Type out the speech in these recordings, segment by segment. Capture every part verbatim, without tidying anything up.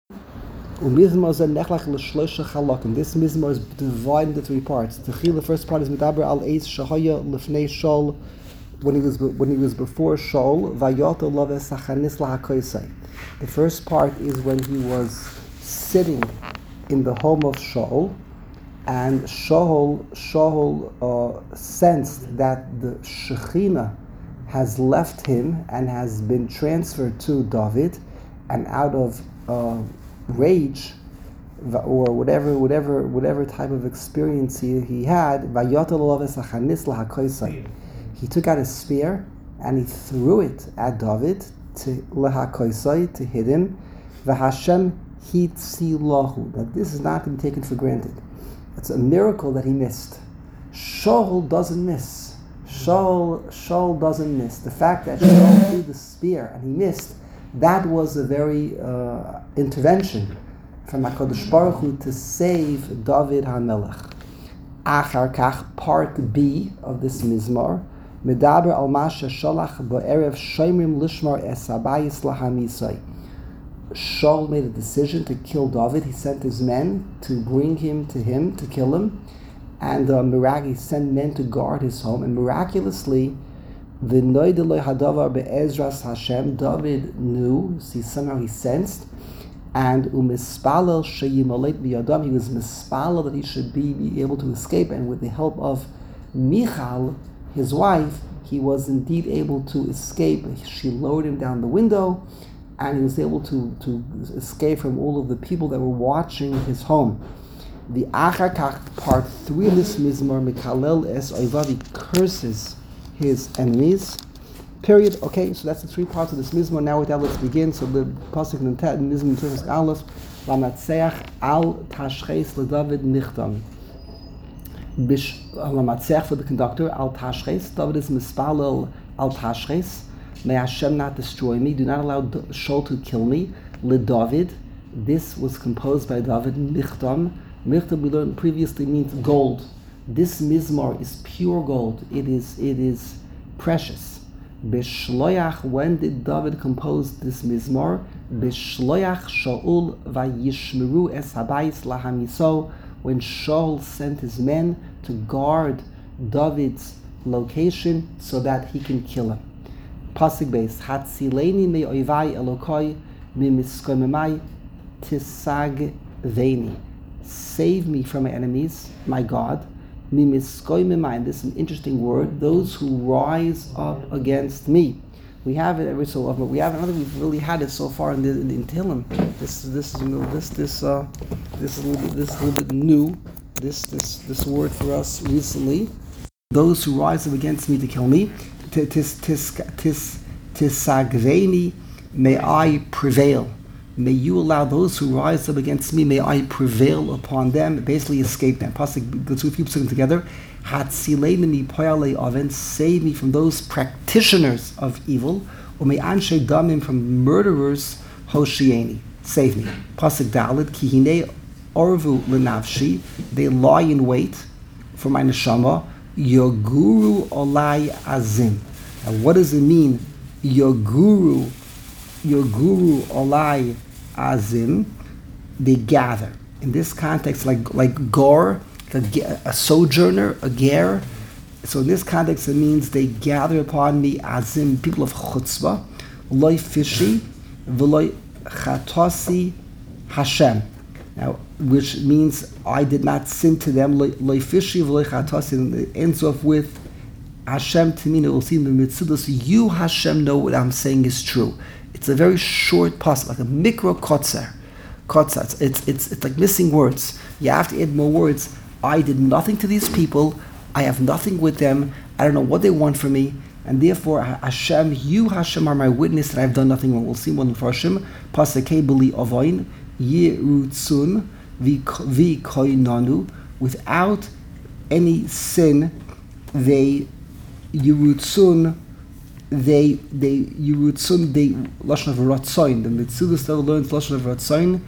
Umizmor is nechlach l'shloisha chalakim. This mizmor is divided into three parts. The first part is Medaber al Eis Shahaya Lefnei Shaul, when he was when he was before Shaul. Vayota Love Sachanis LaHakoisai. The first part is when he was sitting in the home of Shaul, and Shaul Shaul uh, sensed that the Shekhinah has left him and has been transferred to David, and out of uh, rage or whatever whatever whatever type of experience he, he had, he took out a spear and he threw it at David to lehakoisai, to hit him. V'Hashem hitzilahu. That this is not to be taken for granted. It's a miracle that he missed. Shaul doesn't miss. Shaul Shaul doesn't miss. The fact that Shaul threw the spear and he missed, that was a very uh, intervention from HaKadosh Baruch Hu to save David HaMelech. Achar kach, part B of this mizmor, Medaber al masha shalach ba'erev shoymrim lishmar es habayis lahamisai. Shaul made a decision to kill David. He sent his men to bring him to him, to kill him, and uh, miraculously sent men to guard his home, and miraculously the noideloi hadavar be'ezras Hashem, David knew, see, somehow he sensed, and umispalel sheyimalet biyadam, he was mispalel that he should be, be able to escape, and with the help of Michal, his wife, he was indeed able to escape. She lowered him down the window, and he was able to, to escape from all of the people that were watching his home. The Achar Kach, part three of this mizmor, Mikalel es oivav, he curses his enemies. Period. Okay, so that's the three parts of this mizmor. Now with that, let's begin. So the pasuk in the mizmor Tefes Aleph, Lamatzeach al tashches leDavid nichtam. Bish Lamatzeach for the conductor, al tashches. David is mispalel al tashches. May Hashem not destroy me. Do not allow Shaul to kill me. LeDavid. This was composed by David. Nichtam. Nichtam, we learned previously, means gold. This mizmor is pure gold. It is it is precious. Bishloyach, when did David compose this mizmor? Bishloyach Shaul vayishmeru es habayis lahamiso, when Shaul sent his men to guard David's location so that he can kill him. Pasuk base, Hatzileni me oivai elokoi mimiskoimemai tisag veni. Save me from my enemies, my God. Mimiskoimemai, this is an interesting word, those who rise up against me. We have it every so often, but we haven't, I don't think we've really had it so far in the in, in Tehillim. This this is this this uh this is a little bit this is a little bit new. This this this word for us recently. Those who rise up against me to kill me. Tis tis tis tisagveni, may I prevail. May you allow those who rise up against me, may I prevail upon them, basically escape them. Pasuk, the two keep sitting together. Hatzileni poyale oven, save me from those practitioners of evil. Or may anshe damim, from murderers, hoshieni, save me. Pasuk dalid, kihine orvu lenavshi, they lie in wait for my neshama. Your guru olai azim. And what does it mean? Your guru, your guru olai azim. They gather. In this context, like like gor, a, a sojourner, a ger. So in this context, it means they gather upon me azim, people of chutzpah, loy fishi, v'loy chatasi Hashem. Now, which means I did not sin to them. Loy fishi v'loy chatasi. It ends off with Hashem Timina. We'll see in the Mitzvah. You, Hashem, know what I'm saying is true. It's a very short pasuk, like a mikro kotzer. Kotzer. It's, it's it's it's like missing words. You have to add more words. I did nothing to these people. I have nothing with them. I don't know what they want from me, and therefore Hashem, you Hashem are my witness that I have done nothing wrong. We'll see one for Hashem. Pasuk beli avoin yirutzun vi koinanu. Without any sin, they yirutzun. They they yirutzun they lashon of ratzain. The Mitzvah still learns lashon of ratzain.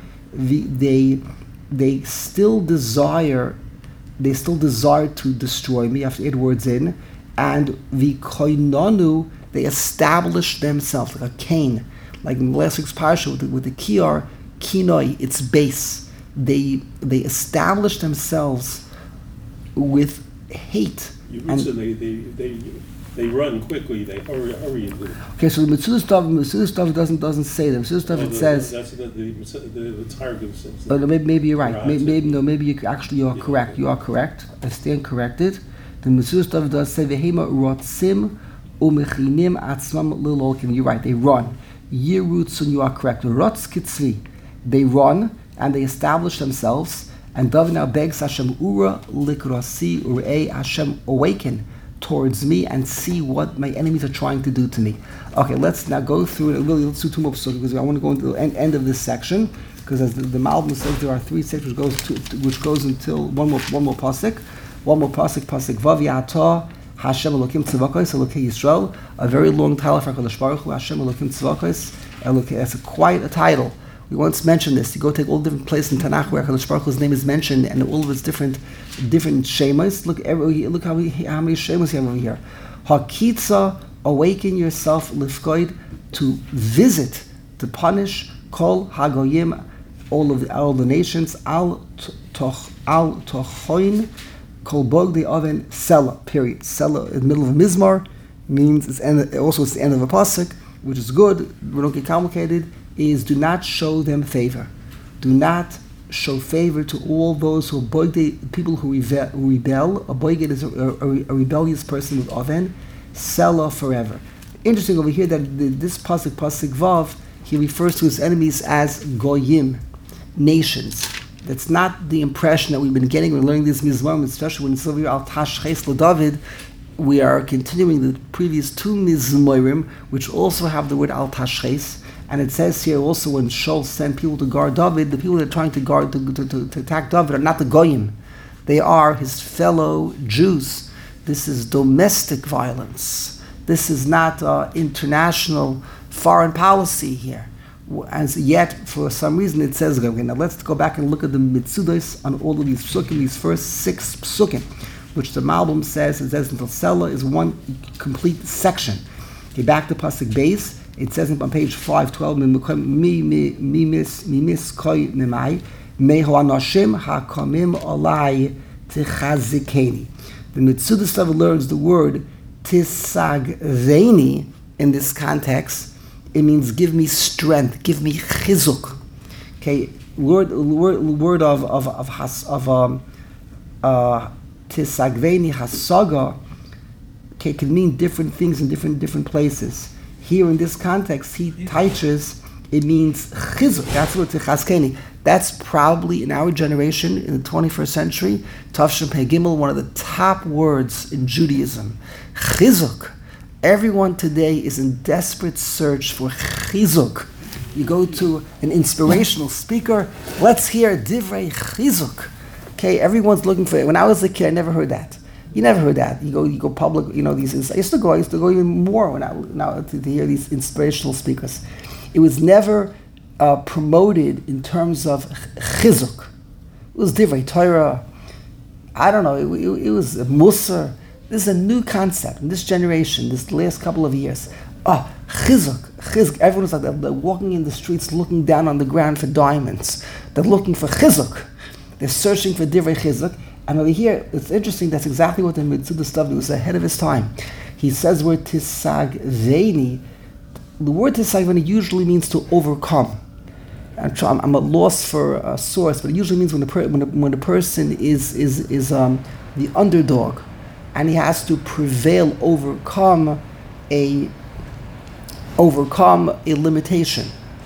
They they still desire. They still desire to destroy me. After eight words in, and the koinanu, they establish themselves like a cane, like in last week's parsha with the, with the kiyar. kinoi, its base. They they establish themselves with hate. You and they, they, they, they run quickly, they hurry, hurry. Okay, so the Metzudas David, Metzudas David doesn't doesn't say them. Metzudas David oh, the, says. That's the the the, the Targum says. Oh, no, maybe, maybe you're right. Maybe, maybe no. Maybe you actually you are yeah, correct. Okay. You are correct. I stand corrected. The Metzudas David does say vehema rotzim umechinim atzmam lilolkim. You're right. They run. Yirutsun. You are correct. Rotz kitzvi. They run and they establish themselves. And David now begs Hashem, Ura likrasi urei, Hashem, awaken towards me and see what my enemies are trying to do to me. Okay, let's now go through it. Really, let's do two more psukim because I want to go into the end, end of this section. Because as the, the Malbim says, there are three sections which goes to, which goes until one more one more pasuk, one more pasuk, pasuk vav yata Hashem Elokim Tzavakos Elokei Yisrael. A very long title for Hakadosh Baruch Hu, Hashem Elokim Tzavakos Elokei. That's a quite a title. We once mentioned this. You go take all different places in Tanakh where Hakadosh Baruch Hu's name is mentioned, and all of its different different shemas. Look, every, look how, we, how many shemas you have over here. Hakitza, awaken yourself, lifkoid, to visit, to punish, kol hagoyim, all of the, all the nations, al toch al tochoin, kol bog the oven, sela. Period. Sela in the middle of a mizmar means it's end, also it's the end of a pasuk, which is good. We don't get complicated. Is do not show them favor. Do not show favor to all those who boiged, people who rebel. Who rebel. A boiged is a, a, a rebellious person with oven. Sela forever. Interesting over here that the, this pasuk pasuk vav, he refers to his enemies as goyim, nations. That's not the impression that we've been getting when learning these mizmorim, especially when it's over here al tashches LeDavid. We are continuing the previous two mizmorim, which also have the word al tashches. And it says here also when Shaul sent people to guard David, the people that are trying to guard to, to, to, to attack David are not the goyim; they are his fellow Jews. This is domestic violence. This is not uh, international foreign policy here. As yet, for some reason, it says okay. Now let's go back and look at the mitzudos on all of these psukim, these first six psukim, which the Malbim says it says until Sela is one complete section. Okay, back to pasuk base. It says on page five twelve, mi mis koi nemai meho anashim hakamim olai tichazikeni. The Metzudas David learns the word tisagveni in this context. It means give me strength, give me chizuk. Okay, word word word of of of has of um uh tisagveni hasaga. Okay, can mean different things in different different places. Here in this context, he teaches, it means chizuk. That's what tichazkeni. That's probably in our generation, in the twenty-first century, Tavshin Pei Gimel, one of the top words in Judaism. Chizuk. Everyone today is in desperate search for chizuk. You go to an inspirational speaker, let's hear divrei chizuk. Okay, everyone's looking for it. When I was a kid, I never heard that. You never heard that. You go, you go public. You know these. I used to go. I used to go even more when I now to, to hear these inspirational speakers. It was never uh, promoted in terms of chizuk. It was divrei Torah. I don't know. It, it, it was musar. This is a new concept in this generation. This last couple of years. Oh, chizuk, chizuk. Everyone's like they're, they're walking in the streets, looking down on the ground for diamonds. They're looking for chizuk. They're searching for divrei chizuk. And over here, it's interesting, that's exactly what the Metzudas David was ahead of his time. He says word tisagveni. The word tisagveni usually means to overcome. I'm, trying, I'm at loss for a source, but it usually means when the per, when, the, when the person is is is um, the underdog, and he has to prevail, overcome a overcome a limitation.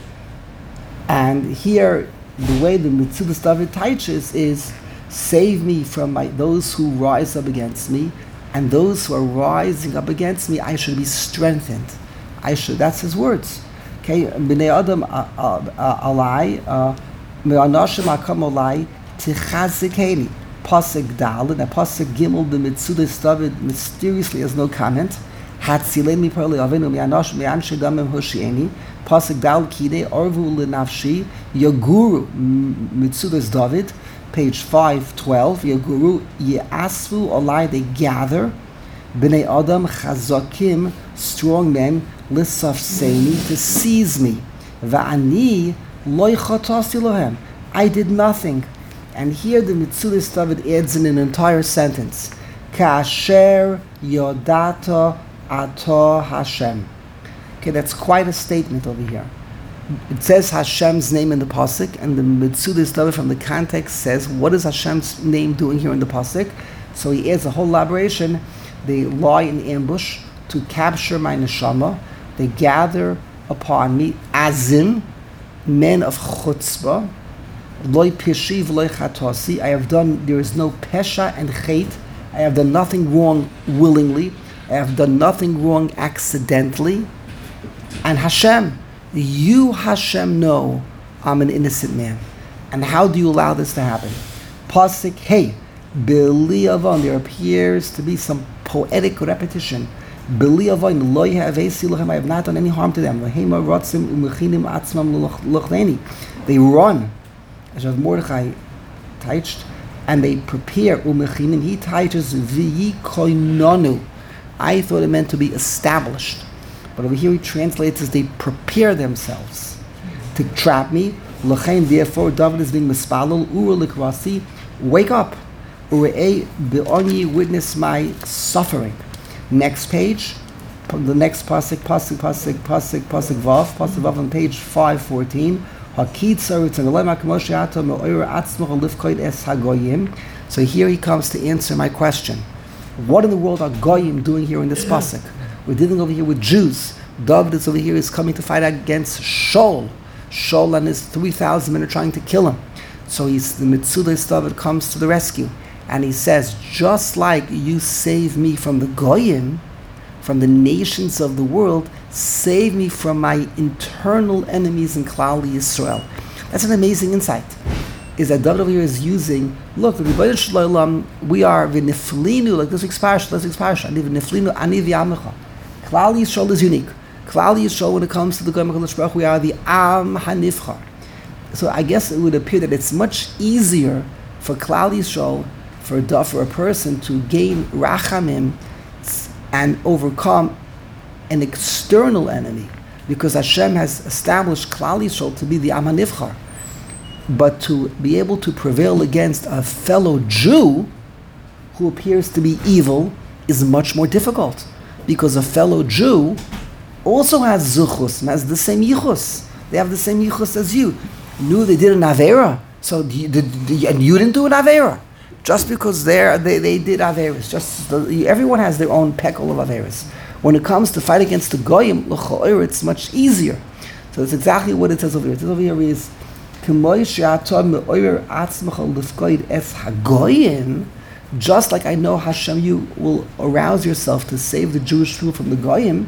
And here, the way the Metzudas David teaches is, save me from my, those who rise up against me, and those who are rising up against me, I should be strengthened. I should. That's his words. Okay, b'nei adam alai, me'anashim hakam alai tichazikeni. Pasuk dal, and pasuk gimel the Metzudas David mysteriously has no comment. Hatzilei mi parli avinu me'anash me'anshe damim hoshieni. Pasuk dal kidei arvu lenafshi yaguru Metzudas David. Page five twelve, Yaguru Ye'asvu Olai, they gather, B'nei Adam Chazakim, strong men, Lissaf Seini, to seize me, Va'ani Loi chatasi lohem. I did nothing. And here the Metzudas David adds in an entire sentence. Kasher yodata ato Hashem. Okay, that's quite a statement over here. It says Hashem's name in the pasuk, and the Metzudas David from the context says, what is Hashem's name doing here in the pasuk? So he adds a whole elaboration. They lie in ambush to capture my neshama. They gather upon me, azim, men of chutzpah, loy pishiv, loy chatasi. I have done, there is no pesha and chait. I have done nothing wrong willingly. I have done nothing wrong accidentally. And Hashem, you Hashem know I'm an innocent man. And how do you allow this to happen? Pasuk, hey, Bili avon, there appears to be some poetic repetition. Bili avon, lo yehevesi lochem, I have not done any harm to them. Lahema rotzim umechinim atzmam lochleni. They run, as Rav Mordechai teached, and they prepare. Umechinim, he teaches v'yi koinonu. I thought it meant to be established. But over here he translates as they prepare themselves to trap me. L'chein, therefore, David is being mispalel, ur likrasi, wake up. Ure'ei be'oni, witness my suffering. Next page, the next pasuk, pasuk, pasuk, pasuk, pasuk vav, pasuk vav on page five fourteen. Hakitzer, it's an elema k'moshe ato me'oyer atzmach lifkoid es hagoyim. So here he comes to answer my question. What in the world are goyim doing here in this pasuk? We're dealing over here with Jews. David is over here is coming to fight against Shaul. Shaul and his three thousand men are trying to kill him. So he's, the Metzudas David comes to the rescue. And he says, just like you save me from the Goyim, from the nations of the world, save me from my internal enemies in Klal Yisrael. That's an amazing insight. Is that David over here is using, look, the Rebbeinu Shalom, we are v'niflinu, like this week's parasha, this week's parasha, ani v'niflinu, ani v'yamecha. Klal Yisrael is unique. Klal Yisrael, when it comes to the Goyim HaKadosh Baruch Hu, we are the Am HaNivchar. So I guess it would appear that it's much easier for Klal Yisrael, for a, for a person to gain rachamim and overcome an external enemy, because Hashem has established Klal Yisrael to be the Am HaNivchar. But to be able to prevail against a fellow Jew who appears to be evil is much more difficult, because a fellow Jew also has zuchus, has the same yichus. They have the same yichus as you. You knew they did an avera, so you, did, and you didn't do an avera. Just because they they did averas, just the, everyone has their own peckle of averas. When it comes to fight against the goyim, it's much easier. So that's exactly what it says over here. It says over here is, just like I know Hashem, you will arouse yourself to save the Jewish people from the goyim,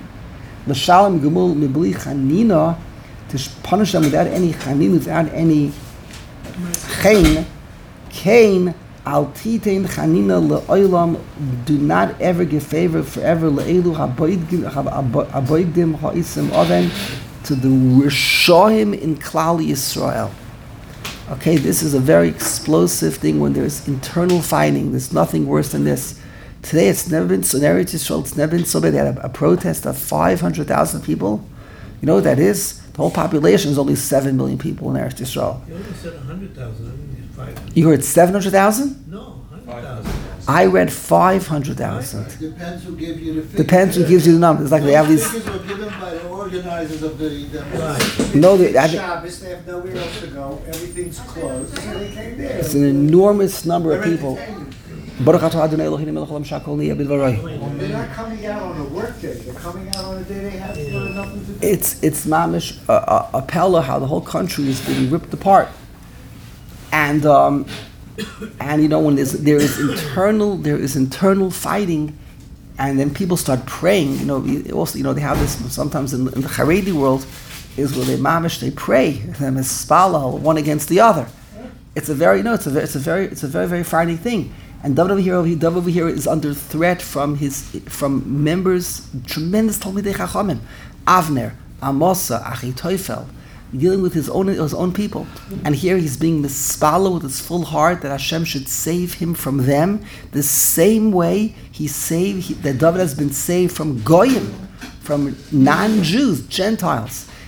to punish them without any chanin, without any chain, kain. Al titein chanina le'olam, do not ever give favor forever le'elu haboigdim ha'isim oven, to the Rishoim in Klal Yisrael. Okay, this is a very explosive thing when there's internal fighting. There's nothing worse than this. Today it's never been so, in Eretz Yisrael, it's never been so bad. They had a, a protest of five hundred thousand people. You know what that is? The whole population is only seven million people in Eretz Yisrael. You only said one hundred thousand, I mean five hundred. You heard seven hundred thousand? No, one hundred thousand. I read five hundred thousand. Depends who gives you the figures. Depends who gives you the number. It's like they have these. Figures were given by the organizers of the Right. No, they, I, Shabbos, they have nowhere else to go. Everything's closed. So they came there. it's an enormous number of They're people. entertainment. Baruch atah Adonai Eloheinu melech haolam shakol niyeh b'dvaroi. They're not coming out on a work day. They're coming out on a day they have uh, nothing to do. It's it's mamish a, a, a pella how the whole country is being ripped apart, and um, and you know when there's there is internal there is internal fighting, and then people start praying. You know, we also you know they have this sometimes in, in the Haredi world, is where they mamish they pray them as spala one against the other. It's a very no, it's a very, it's a very it's a very very frightening thing. And David over here, David over here is under threat from his from members, tremendous Talmidei Chachamim, Avner, Amosa, Achitophel, dealing with his own his own people. And here he's being mispalo with his full heart that Hashem should save him from them, the same way he saved he, that David has been saved from goyim, from non-Jews, Gentiles.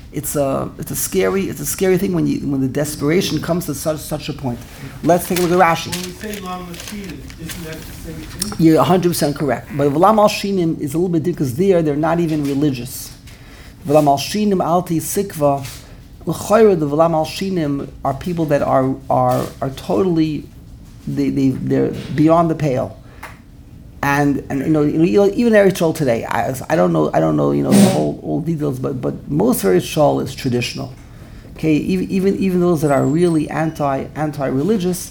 it's a it's a scary it's a scary thing when you when the desperation comes to such such a point. Let's take a look at Rashi. When we say Lam Mashiach, isn't that the same thing? You're one hundred percent correct. But V'lam al shinim is a little bit different because there they're not even religious. V'lam al shinim alti sikva. L'chayra, the V'lam al shinim are people that are are are totally they they they're beyond the pale. And and you know even Eretz Yisrael today, I, I don't know I don't know you know the whole all details, but but most Eretz Yisrael is traditional. Okay, even even even those that are really anti anti religious,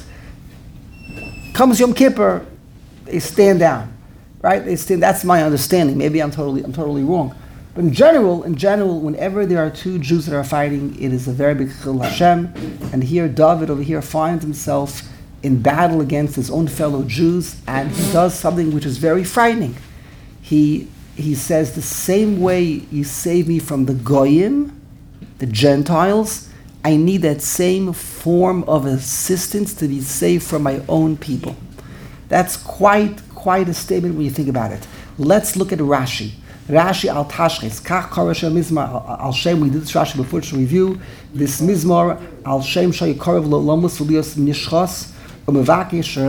comes Yom Kippur, they stand down, right? They stand. That's my understanding. Maybe I'm totally I'm totally wrong, but in general, in general, whenever there are two Jews that are fighting, it is a very big chil Hashem. And here David over here finds himself in battle against his own fellow Jews, and he does something which is very frightening. He he says, the same way you save me from the Goyim, the Gentiles, I need that same form of assistance to be saved from my own people. That's quite quite a statement when you think about it. Let's look at Rashi. Rashi al Tashches, Kach Korasha Mizmar al Shem. We did this Rashi before to review. This Mizmar al Shem Shayikorav Lomus Ulios Nishchos. According to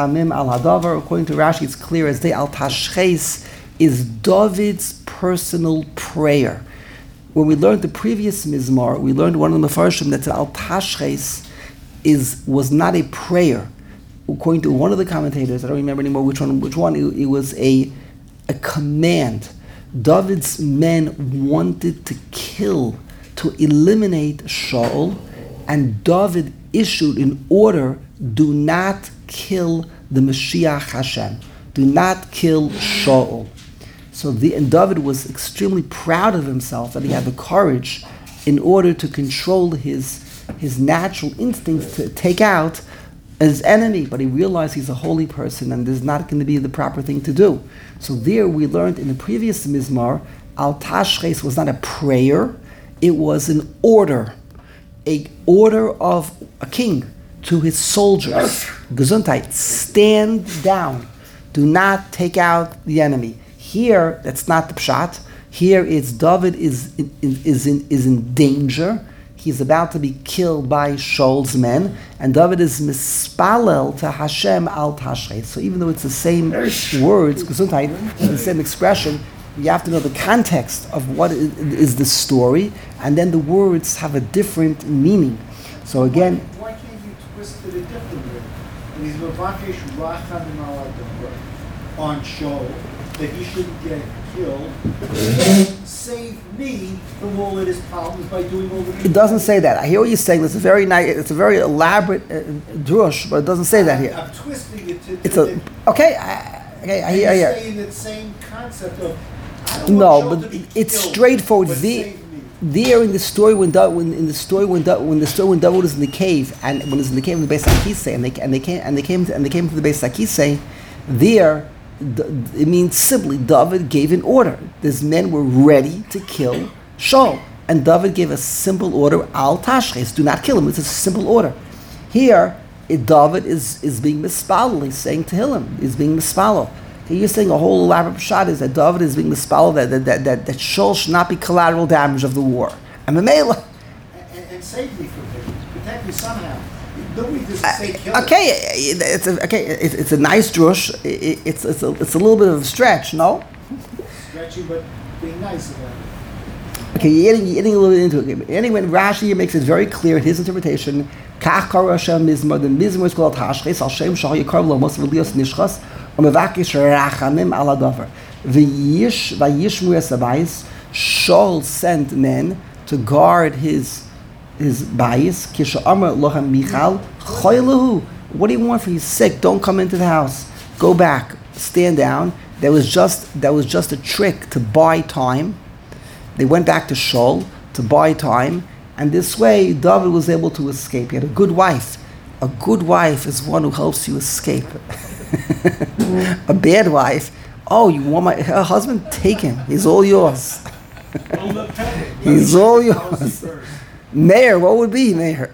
Rashi, it's clear as day al Tashches is David's personal prayer. When we learned the previous Mizmar, we learned one of the Mefarshim that al Tashches is was not a prayer. According to one of the commentators, I don't remember anymore which one. Which one? It, it was a a command. David's men wanted to kill, to eliminate Shaul, and David issued an order: do not kill the Mashiach Hashem. Do not kill Shaul. So the, and David was extremely proud of himself that he had the courage in order to control his, his natural instincts to take out his enemy. But he realized he's a holy person and this is not going to be the proper thing to do. So there we learned in the previous Mizmar, Al Tashches was not a prayer, it was an order. A order of a king to his soldiers. Gesundheit, stand down. Do not take out the enemy. Here, that's not the pshat. Here, it's David is in, is in is in danger. He's about to be killed by Shaul's men, and David is mispalel to Hashem al Tashches. So even though it's the same words, Gesundheit, the same expression, you have to know the context of what is, is the story, and then the words have a different meaning. So again, Why can't you twist it a different way? And he's Mavakesh Rachamim al Adonai on Shaul, that he shouldn't get killed. Save me from all of his problems by doing all the. It doesn't say that. I hear what you're saying. It's a very nice, it's a very elaborate uh, drush, but it doesn't say that here. I'm twisting it to. It's to a okay. I, okay, I hear. I You're hear. saying that same concept of. I don't No, want Shaul but to be it's killed, straightforward. but The, save me. there in the story when Da, when in the story when Da, when the story when David was in the cave and when he was in the cave in the Beis Akise and they and they came and they came to, and they came to the Beis Akise, there it means simply David gave an order. These men were ready to kill Shaul, and David gave a simple order: Al Tashches, do not kill him. It's a simple order. Here, it, David is is being mispalel. He's saying Tehillim. He's being mispalel. You're saying a whole elaborate shot is that David is being mispalel, that that that that, that Shaul should not be collateral damage of the war. And Mamela. And, and save me from him. Protect me somehow. Nobody just say kill him. Okay, it's a, okay. It's, it's a nice drush. It, it's it's a it's a little bit of a stretch, no? Stretchy, but being nice about it. Okay, you're getting, you're getting a little bit into it. Anyway, Rashi makes it very clear in his interpretation. Kach Korasha Mizmar. The Mizmar is called Tashches. Al Shem Shal Yikar Lo Mos V'Lios Nishchas. Umevakish Rachamim Al Adavar. V'yish V'yishmu Esabayis. Shaul sent men to guard his his bayis. Kisha Amar Lohem Michal Choylehu. What do you want for you? Sick? Don't come into the house. Go back. Stand down. That was just that was just a trick to buy time. They went back to Shaul to buy time, and this way David was able to escape. He had a good wife. A good wife is one who helps you escape. A bad wife, oh, you want my her husband? Take him. He's all yours. He's all yours. Mayor, what would be Mayor?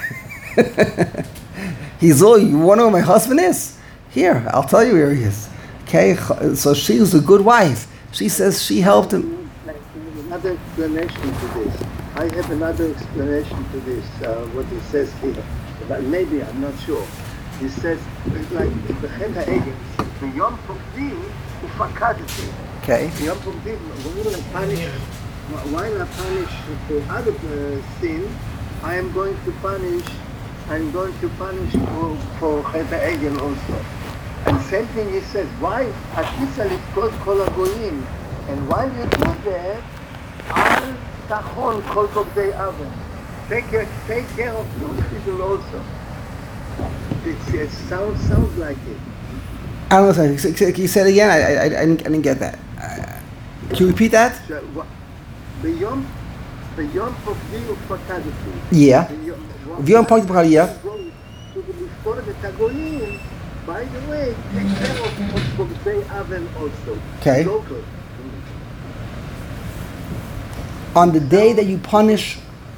He's all, you want to know who my husband is? Here, I'll tell you where he is. Okay, so she was a good wife. She says she helped him. Another explanation to this. I have another explanation to this, uh, what he says here. But maybe, I'm not sure. He says, like, the Chet HaEgel, the Yom Tovim ufakadati. Okay. The Yom Tovim, when I punish, while I punish for other uh, sin, I am going to punish, I'm going to punish for, for Chet HaEgel also. And same thing he says, why Akisa Litkot Kol HaGoyim? And while you do that, Al Tachon Kol Bogdei Aven. Take care, take care of those people also. It's, it sounds sounds like it. I don't know. Can you say it again? I, I, I, didn't, I didn't get that. Uh, can you repeat that? So, what- the Yom, the Yom Tovim Ufakadati. Yeah. The Yom- what- V'yom Pog B'Chol, yeah. To the before the Tagoyim, by the way, take care of of Bogdei Aven also. Okay. Local. On the day that you punish,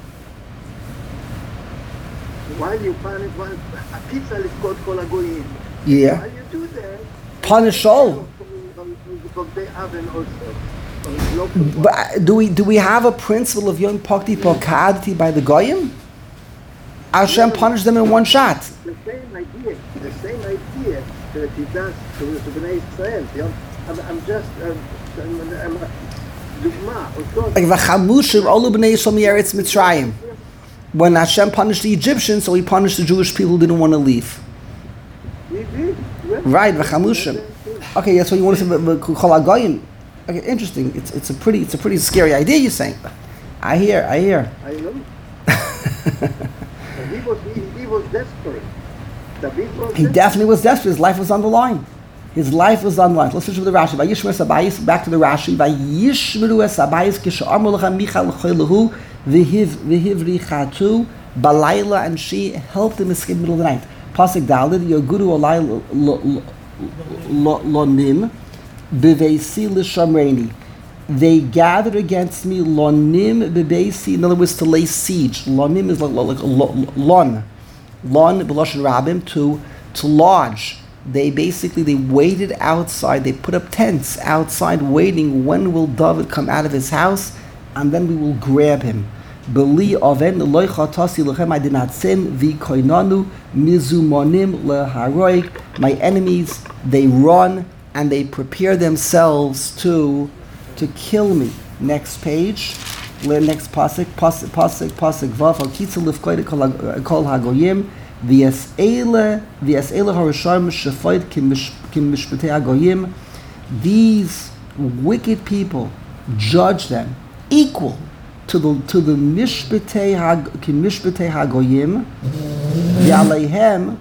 While you punish, while Akisa Litkot Kol HaGoyim. yeah, While you do that, punish all. Bogdei Aven also. On local one. But uh, do we do we have a principle of Yom Pogti Pokadti by the Goyim? Hashem punished them in one shot. The same idea, the same idea that he does to, to Bnei Israel. You know, I'm, I'm just, uh, I'm, I'm, I'm, dugma, of course. Like Vachamushim Olu Bnei Yisrael Mieretz Mitzrayim. When Hashem punished the Egyptians, so He punished the Jewish people who didn't want to leave. He did. Yeah. Right, Vachamushim. Okay, that's what you want to say. But Kol HaGoyim. Okay, interesting. It's it's a pretty it's a pretty scary idea you're saying. I hear, I hear. I know. And he was, he, he was desperate. David was He desperate. definitely was desperate. His life was on the line. His life was on the line. Let's finish with the Rashi. Vayishmer es Abayis, back to the Rashi. Vayishmeru es Abayis kishe'amru lecha Michal l'choilehu v'hiv v'hivri chatu balayla, and she helped him escape in the middle of the night. Pasuk Daled Yoguru olay lonim b'veisi l'shamreini. They gathered against me lonim b'veisi. In other words, to lay siege. Lonim is like, like lon, lon b'loshen rabim, to to lodge. They basically they waited outside. They put up tents outside, waiting. When will David come out of his house, and then we will grab him. Beli oven loy chatasi lechem. I did not sin. V'koinanu mizumonim leharoik. My enemies, they run and they prepare themselves to to kill me. Next page. Next pasuk. Pasuk pasuk pasuk vav. Al kitzel lifkoid kol hagoyim. V'yas'ele v'yas'ele harisham shefoid kim mishpatei hagoyim. These wicked people judge them equal to the to the mishpatei hag kim mishpatei hagoyim v'aleihem,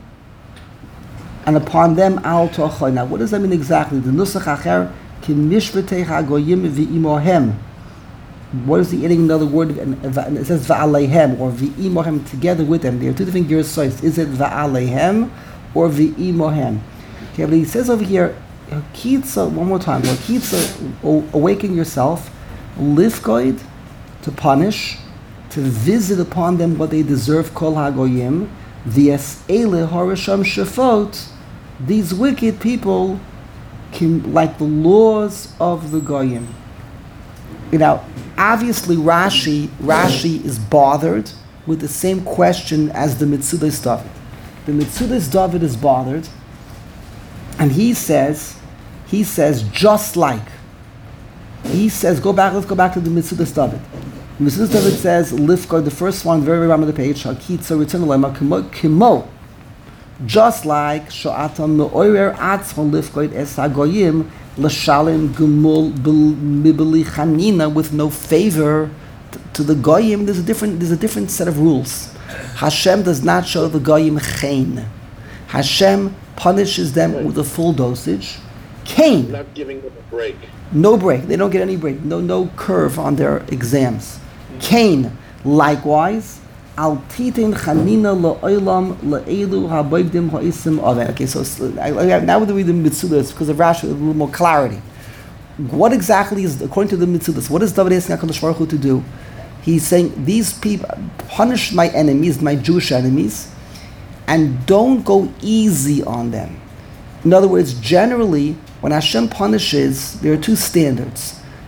and upon them al tochoy. Now, what does that mean exactly? The nusach acher kim mishpatei hagoyim v'imohem. What is he adding another word? And it says va'aleihem or v'imohem, together with them. There are two different gersois. Is it va'aleihem or v'imohem? Okay, but he says over here, Kitza, one more time. Kitza, awaken yourself, lifkoid, to punish, to visit upon them what they deserve. Kol hagoyim, v'yas'ele harisham shefot. These wicked people, can, like the laws of the goyim. You know, obviously Rashi Rashi is bothered with the same question as the Mitzudas David. The Mitzudas David is bothered, and he says, he says just like, he says, go back, let's go back to the Mitzudas David. The Mitzudas David says, Lifkar, the first one, very, very bottom of the page, Hakitza, return lema kimo, just like Sho'atam me'oirer atzon lifkoid es hagoyim, L'shalim gumul mibeli chanina, with no favor to the goyim. There's a different. There's a different set of rules. Hashem does not show the goyim chen. Hashem punishes them with a full dosage. Cain, Not giving them a break. no break. They don't get any break. No, no curve on their exams. Cain, likewise. Al titin chanina le'olam le'elu haboivdim ha'isim aven. Okay, so I, I, now we read the Mitzudas because of Rashi, a little more clarity. What exactly is, according to the Mitzudas, what is David asking HaKadosh Baruch Hu to do? He's saying, these people, punish my enemies, my Jewish enemies, and don't go easy on them. In other words, generally, when Hashem punishes, there are two standards.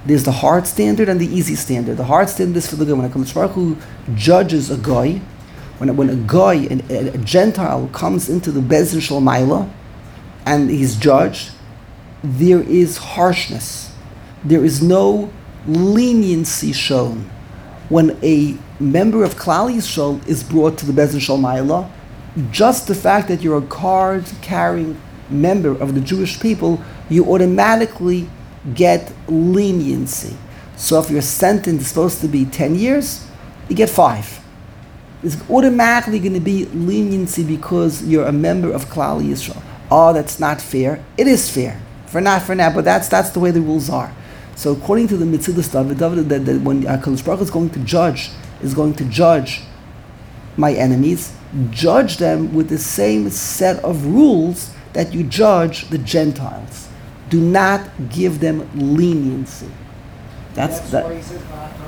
There's the hard standard and the easy standard. The hard standard is for the guy. When HaKadosh Baruch Hu judges a guy, when, when a guy, an, a, a Gentile, comes into the Beis Din Shel Maila and he's judged, there is harshness. There is no leniency shown. When a member of Klal Yisrael is brought to the Beis Din Shel Maila, just the fact that you're a card-carrying member of the Jewish people, you automatically get leniency. So if your sentence is supposed to be ten years, you get five. It's automatically going to be leniency because you're a member of Klal Yisrael. Oh, that's not fair. It is fair. For not for now, but that's that's the way the rules are. So according to the Mitzvah David, David that, that when HaKadosh Baruch Hu is going to judge, is going to judge my enemies, judge them with the same set of rules that you judge the Gentiles. Do not give them leniency. That's, That's that. why he says,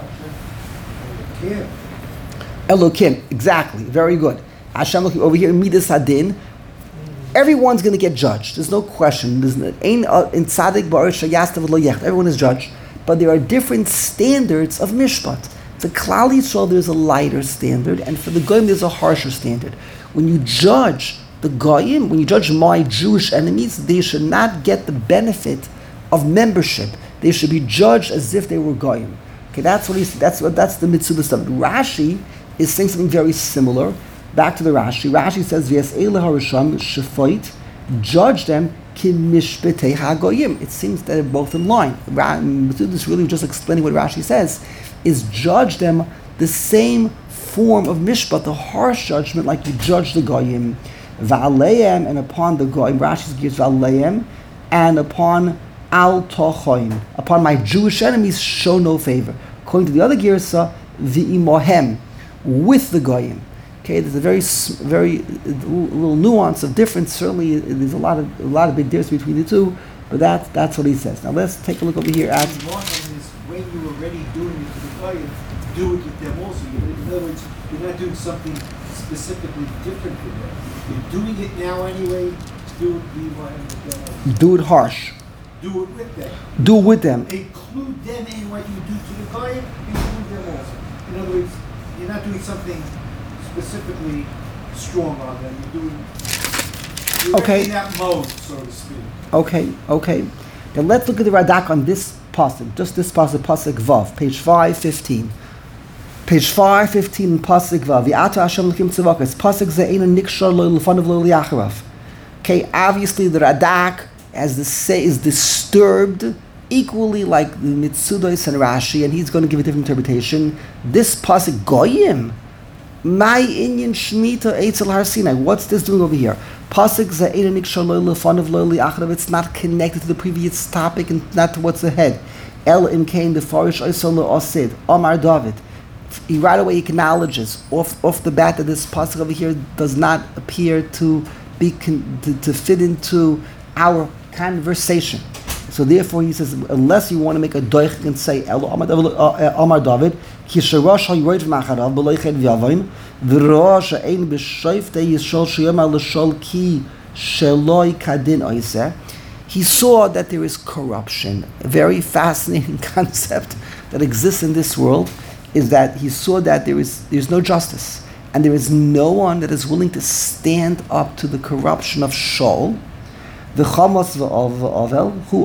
Elokim. Elokim, exactly. Very good. Hashem Elokim, over here in Midas Hadin, everyone's going to get judged. There's no question. There's no, in Tzadik Ba'ar Shayastav Lo Yecht. Everyone is judged. But there are different standards of Mishpat. For Klal Yisrael, there's a lighter standard, and for the Goyim, there's a harsher standard. When you judge the Goyim, when you judge my Jewish enemies, they should not get the benefit of membership. They should be judged as if they were Goyim. Okay, that's what he's. That's what. That's the mitzvah stuff. Rashi is saying something very similar. Back to the Rashi. Rashi says, "V'yas eila harisham shefait, judge them ki mishpetei hagoyim." It seems that they're both in line. This is really just explaining what Rashi says. Is judge them the same form of mishpat, the harsh judgment, like you judge the goyim, va'aleim, and upon the goyim. Rashi gives va'aleim, and upon al tochoim, upon my Jewish enemies, show no favor. According to the other girsa, v'imohem, with the goyim. Okay, there's a very, very little nuance of difference. Certainly, there's a lot of a lot of big difference between the two, but that's that's what he says. Now let's take a look over here at. When you're already doing it to the Goyim, do it with them also. You, in other words, you're not doing something specifically different for them. You're doing it now anyway. Do it be what Do it harsh. Do it with them. Do it with them. Include them in what you do to the Goyim. Include them also. In other words, you're not doing something specifically strong on them. You're doing. You're Okay. in that mode, so to speak. Okay, okay. Now let's look at the Radak on this pasuk, just this pasuk, pasuk Vav, page five fifteen. Page five fifteen, pasuk Vav. V'ata Hashem l'kim tzavakas. Pasuk ze'ena nikshar lo l'fanav lo li'acharav. Okay, obviously the Radak, as the say, is disturbed equally like the Mitzudos and Rashi, and he's going to give a different interpretation. This pasuk Goyim, my Inyan Shmita Eitzel Har Sinai. What's this doing over here? Pasuk Za'eda Nikshar Lo L'fanav Lo Li'acharav. It's not connected to the previous topic and not to what's ahead. El Imkain the Farish Oisol Lo Osid Omar David. He right away acknowledges off off the bat that this pasuk over here does not appear to be con- to, to fit into our conversation. So therefore, he says, unless you want to make a doich and say El Omar David, Kisharash HaYored V'Macharav B'Loiched V'Yavain V'Rosh Ein B'Shoifte Yishol Sheyomar L'Shol Ki Sheloi Kadin Oiseh. He saw that there is corruption. A very fascinating concept that exists in this world is that he saw that there is there's no justice, and there is no one that is willing to stand up to the corruption of Shaul. The Chamos of Ovel, who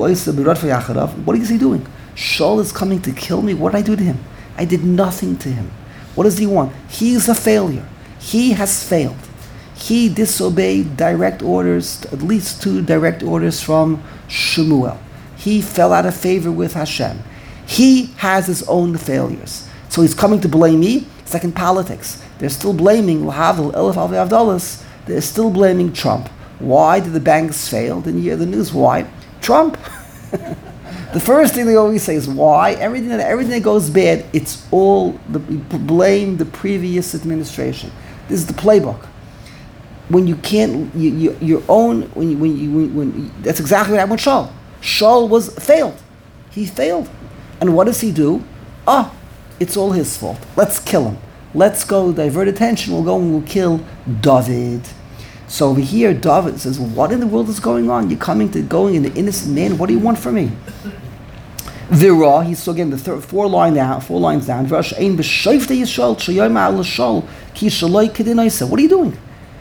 what is he doing? Shaul is coming to kill me. What did I do to him? I did nothing to him. What does he want? He's a failure. He has failed. He disobeyed direct orders, at least two direct orders from Shemuel. He fell out of favor with Hashem. He has his own failures. So he's coming to blame me. It's like in politics. They're still blaming Lahavil, Elif Alvi Avdalas. They're still blaming Trump. Why did the banks fail? Then you hear the news. Why? Trump. The first thing they always say is why. Everything that everything that goes bad, it's all the blame the previous administration. This is the playbook. When you can't, you, you, your own, when you, when you, when, when that's exactly what happened with Shaul. Shaul was failed. He failed, and what does he do? Ah, oh, it's all his fault. Let's kill him. Let's go divert attention. We'll go and we'll kill David. So over here, David says, "What in the world is going on? You're coming to going in the innocent man. What do you want from me?" Vira, he saw again the third, four line down, four lines down. What are you doing?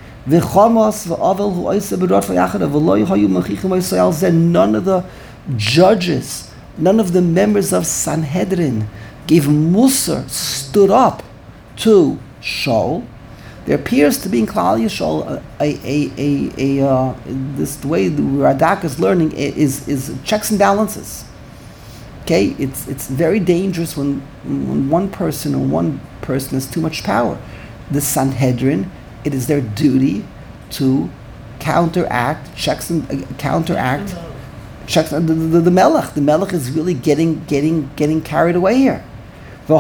None of the judges, none of the members of Sanhedrin gave Musar, stood up to Shaul. There appears to be in Klal Yisrael a, a, a, a, uh, this the way the Radak is learning is, is checks and balances. Okay, it's it's very dangerous when, when one person or one person has too much power. The Sanhedrin, it is their duty to counteract checks and uh, counteract checks. The, the, the, the Melech, the Melech is really getting getting getting carried away here. They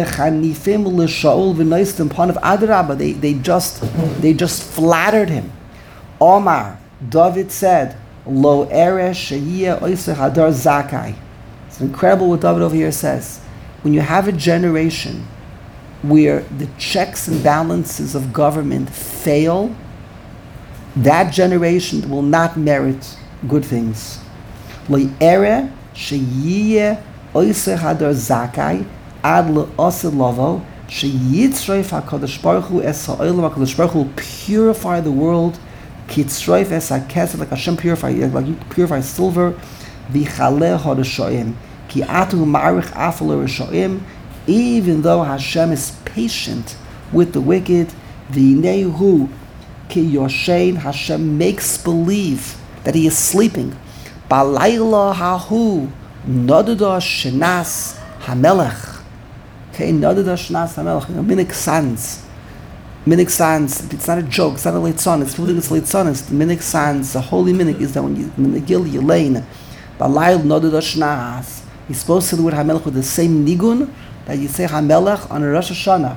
they just they just flattered him. Omar, David said, Lo ere sheyeh oiseh hadar zakai. It's incredible what David over here says. When you have a generation where the checks and balances of government fail, that generation will not merit good things. Lo ere sheyeh oiseh hadar zakai. Ad le'aseh lavo sheyitzroif HaKadosh Baruch Hu es ha'olam. HaKadosh Baruch Hu will purify the world. Kitzroif es ha'kesef, like Hashem purify, like you purify silver. V'chaleh ha'reshoim ki atu ma'arich afal ha'reshoim. Even though Hashem is patient with the wicked, v'nehu ki yoshein, Hashem makes believe that he is sleeping. Balayla hahu nodada shenas hamelech. Okay, Nadada Shnas HaMelech, Minik Sans. Minik Sans, it's not a joke, it's not a Leitzon, it's really it's Leitzon, it's the Minik Sans, the holy Minik is that when you, in the Gil, you lane, Balayl Nadada Shnas, you're supposed to do the word HaMelech with the same nigun that you say HaMelech on a Rosh Hashanah.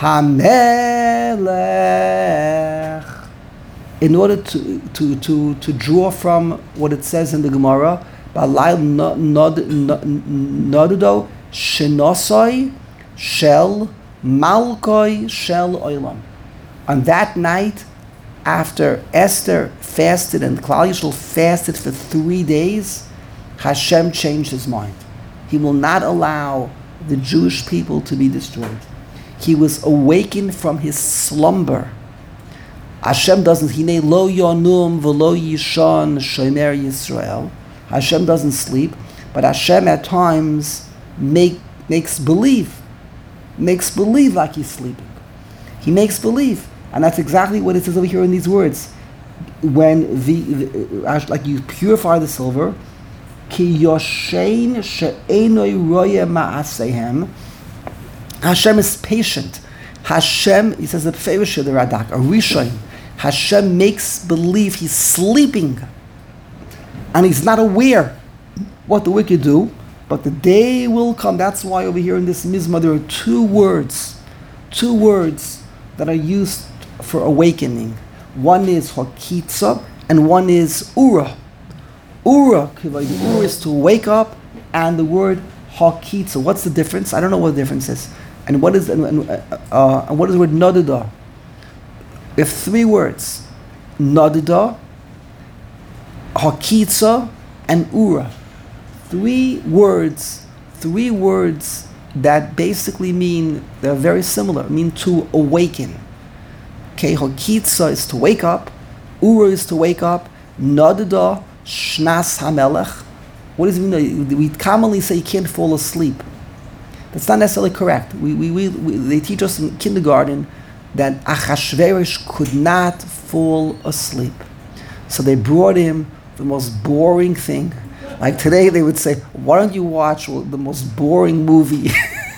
HaMelech. In order to, to, to, to draw from what it says in the Gemara, Balayl Nadado Shenosoi Shel Malkoi Shel Oilam. On that night, after Esther fasted and Klal Yisrael fasted for three days, Hashem changed his mind. He will not allow the Jewish people to be destroyed. He was awakened from his slumber. Hashem doesn't, Hine lo yonum v'lo yishon shomer Yisrael. Hashem doesn't sleep, but Hashem at times make, makes believe, makes believe like he's sleeping. He makes believe. And that's exactly what it says over here in these words. When the, the like you purify the silver, ki yoshein she'enoi roye ma'asehem. Hashem is patient. Hashem, he says the Peferish, the Radak, a Rishon. Hashem makes believe he's sleeping, and he's not aware what the wicked do. But the day will come. That's why over here in this Mizmah there are two words, two words that are used for awakening. One is Hakitza and one is Ura. Ura, Ura is to wake up, and the word Hakitza. What's the difference? I don't know what the difference is. And what is and, uh, uh, and what is the word Nadada? We have three words: Nadada, Hakitza, and Ura. Three words, three words that basically mean, they're very similar, mean to awaken. Okay, Hakitza is to wake up, Ura is to wake up, Nadada, Shnas HaMelech. What does it mean? We commonly say you can't fall asleep. That's not necessarily correct. We, we, we, we they teach us in kindergarten that Achashverosh could not fall asleep. So they brought him the most boring thing. Like today they would say, why don't you watch the most boring movie?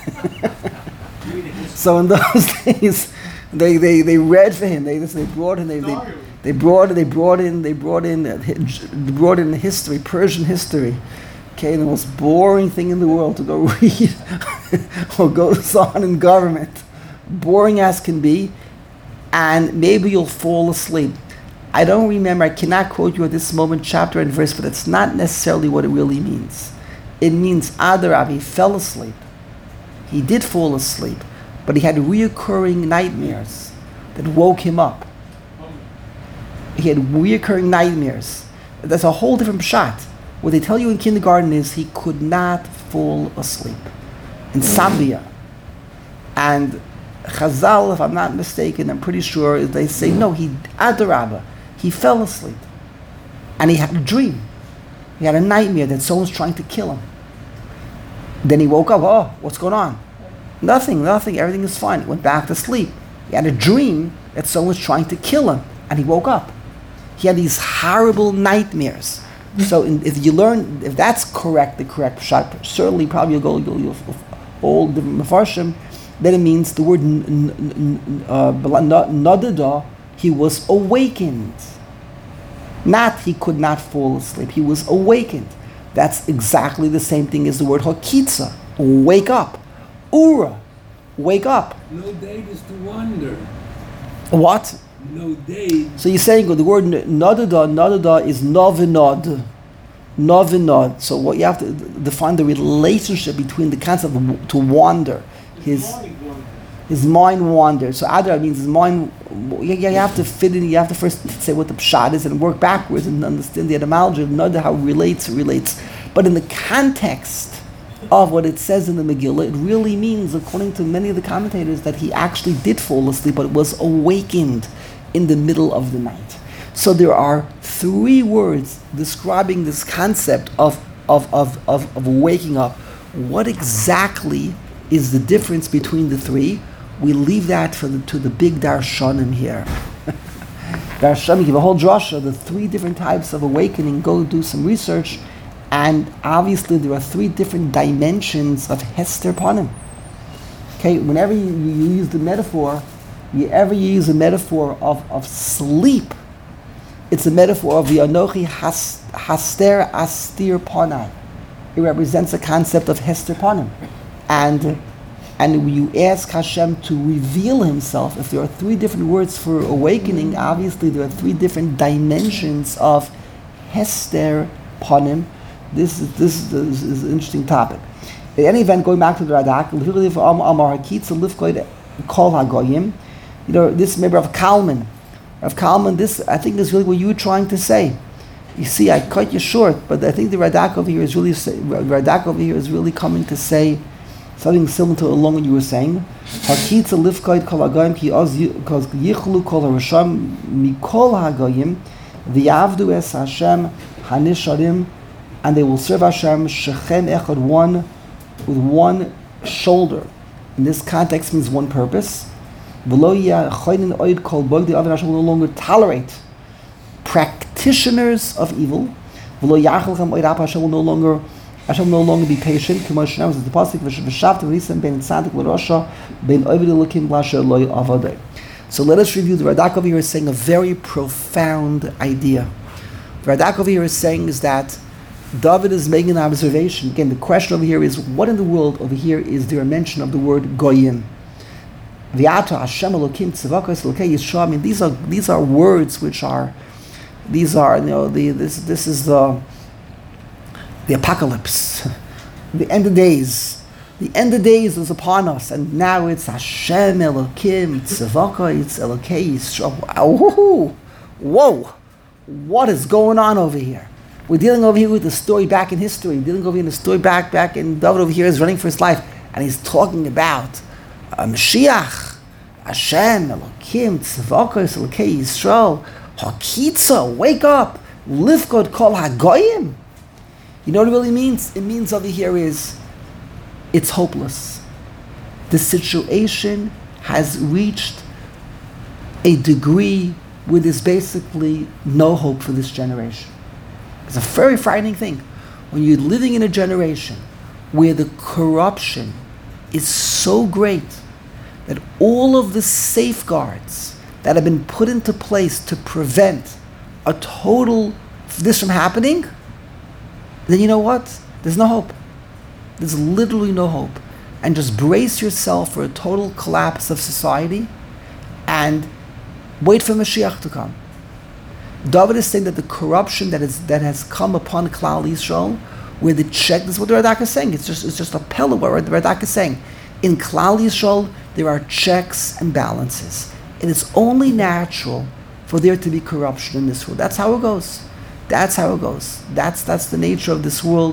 So in those days, they, they, they read for him. They they brought in they, they, they brought they brought in they brought in they brought in history, Persian history. Okay, the most boring thing in the world to go read what goes on in government. Boring as can be, and maybe you'll fall asleep. I don't remember, I cannot quote you at this moment chapter and verse, but it's not necessarily what it really means. It means Adarab, he fell asleep. He did fall asleep, but he had reoccurring nightmares that woke him up. He had reoccurring nightmares. That's a whole different pshat. What they tell you in kindergarten is he could not fall asleep. Insomnia. And Chazal, if I'm not mistaken, I'm pretty sure, they say, no, he, Adarabba, he fell asleep. And he had a dream. He had a nightmare that someone's trying to kill him. Then he woke up, oh, what's going on? Nothing, nothing, everything is fine. He went back to sleep. He had a dream that someone's trying to kill him, and he woke up. He had these horrible nightmares. So in, if you learn, if that's correct, the correct shot, certainly probably you'll go, you'll, you'll, all the Mefarshim, then it means the word nadada, he was awakened. Not he could not fall asleep, he was awakened. That's exactly the same thing as the word hakitza, wake up. Ura, wake up. No date is to wonder. What? No date. So you're saying the word nadada, nadada is novinod. Novinod. So what you have to define the relationship between the concept of to wander. His his mind wandered. So Adar means his mind. You, you have to fit in. You have to first say what the pshat is and work backwards and understand the etymology of nada, how it relates. It relates. But in the context of what it says in the Megillah, it really means, according to many of the commentators, that he actually did fall asleep, but was awakened in the middle of the night. So there are three words describing this concept of of of of, of waking up. What exactly is the difference between the three? We leave that for the, to the big darshanim here. Darshanim give a whole drasha, the three different types of awakening. Go do some research, and obviously there are three different dimensions of Hester Panim. Okay, whenever you, you use the metaphor, you ever use a metaphor of, of sleep, it's a metaphor of the Anochi has, Haster Astir Panai. It represents a concept of Hester Panim. And And when you ask Hashem to reveal Himself, if there are three different words for awakening, obviously there are three different dimensions of Hester Panim. This is this is, this is an interesting topic. In any event, going back to the Radak, you know, this member of Kalman, of Kalman, this I think is really what you were trying to say. You see, I cut you short, but I think the Radak over here is really Radak over here is really coming to say something similar to along what you were saying. Hakitza lifkoid kol hagayim ki oz yichlu kol harasham mikol hagayim v'yavdu es Hashem hanisharim, and they will serve Hashem shechem echad, one with one shoulder. In this context means one purpose. V'lo yachoinin oid kol bog, the other Hashem will no longer tolerate practitioners of evil. V'lo yachelchem oid ap, Hashem will no longer Hashem will no longer be patient. The pasuk So let us review. The Radak over here is saying a very profound idea. The Radak over here is saying is that David is making an observation. Again, the question over here is, what in the world over here is there a mention of the word goyim? Hashem Elokim Tzavakos Elokei Yisrael. I mean, these are these are words which are these are you know the this this is the the apocalypse, the end of days. The end of days is upon us, and now it's Hashem Elokim Tzavakos, it's Elokei Yisrael. Whoa, whoa, what is going on over here? We're dealing over here with the story back in history. We're dealing over here in the story back back, and David over here is running for his life, and he's talking about a Mashiach, Hashem, Elokim, Tzavakos, Elokei Yisrael, Hakitza, wake up, Lifkod Kol Hagoyim. You know what it really means? It means over here is, it's hopeless. The situation has reached a degree where there's basically no hope for this generation. It's a very frightening thing. When you're living in a generation where the corruption is so great that all of the safeguards that have been put into place to prevent a total this from happening, then you know what? There's no hope. There's literally no hope. And just brace yourself for a total collapse of society and wait for Mashiach to come. David is saying that the corruption that is that has come upon Klal Yisrael, where the check, this is what the Radak is saying, it's just it's just a pillar what the Radak is saying. In Klal Yisrael, there are checks and balances. And it's only natural for there to be corruption in this world. That's how it goes. That's how it goes. That's that's the nature of this world.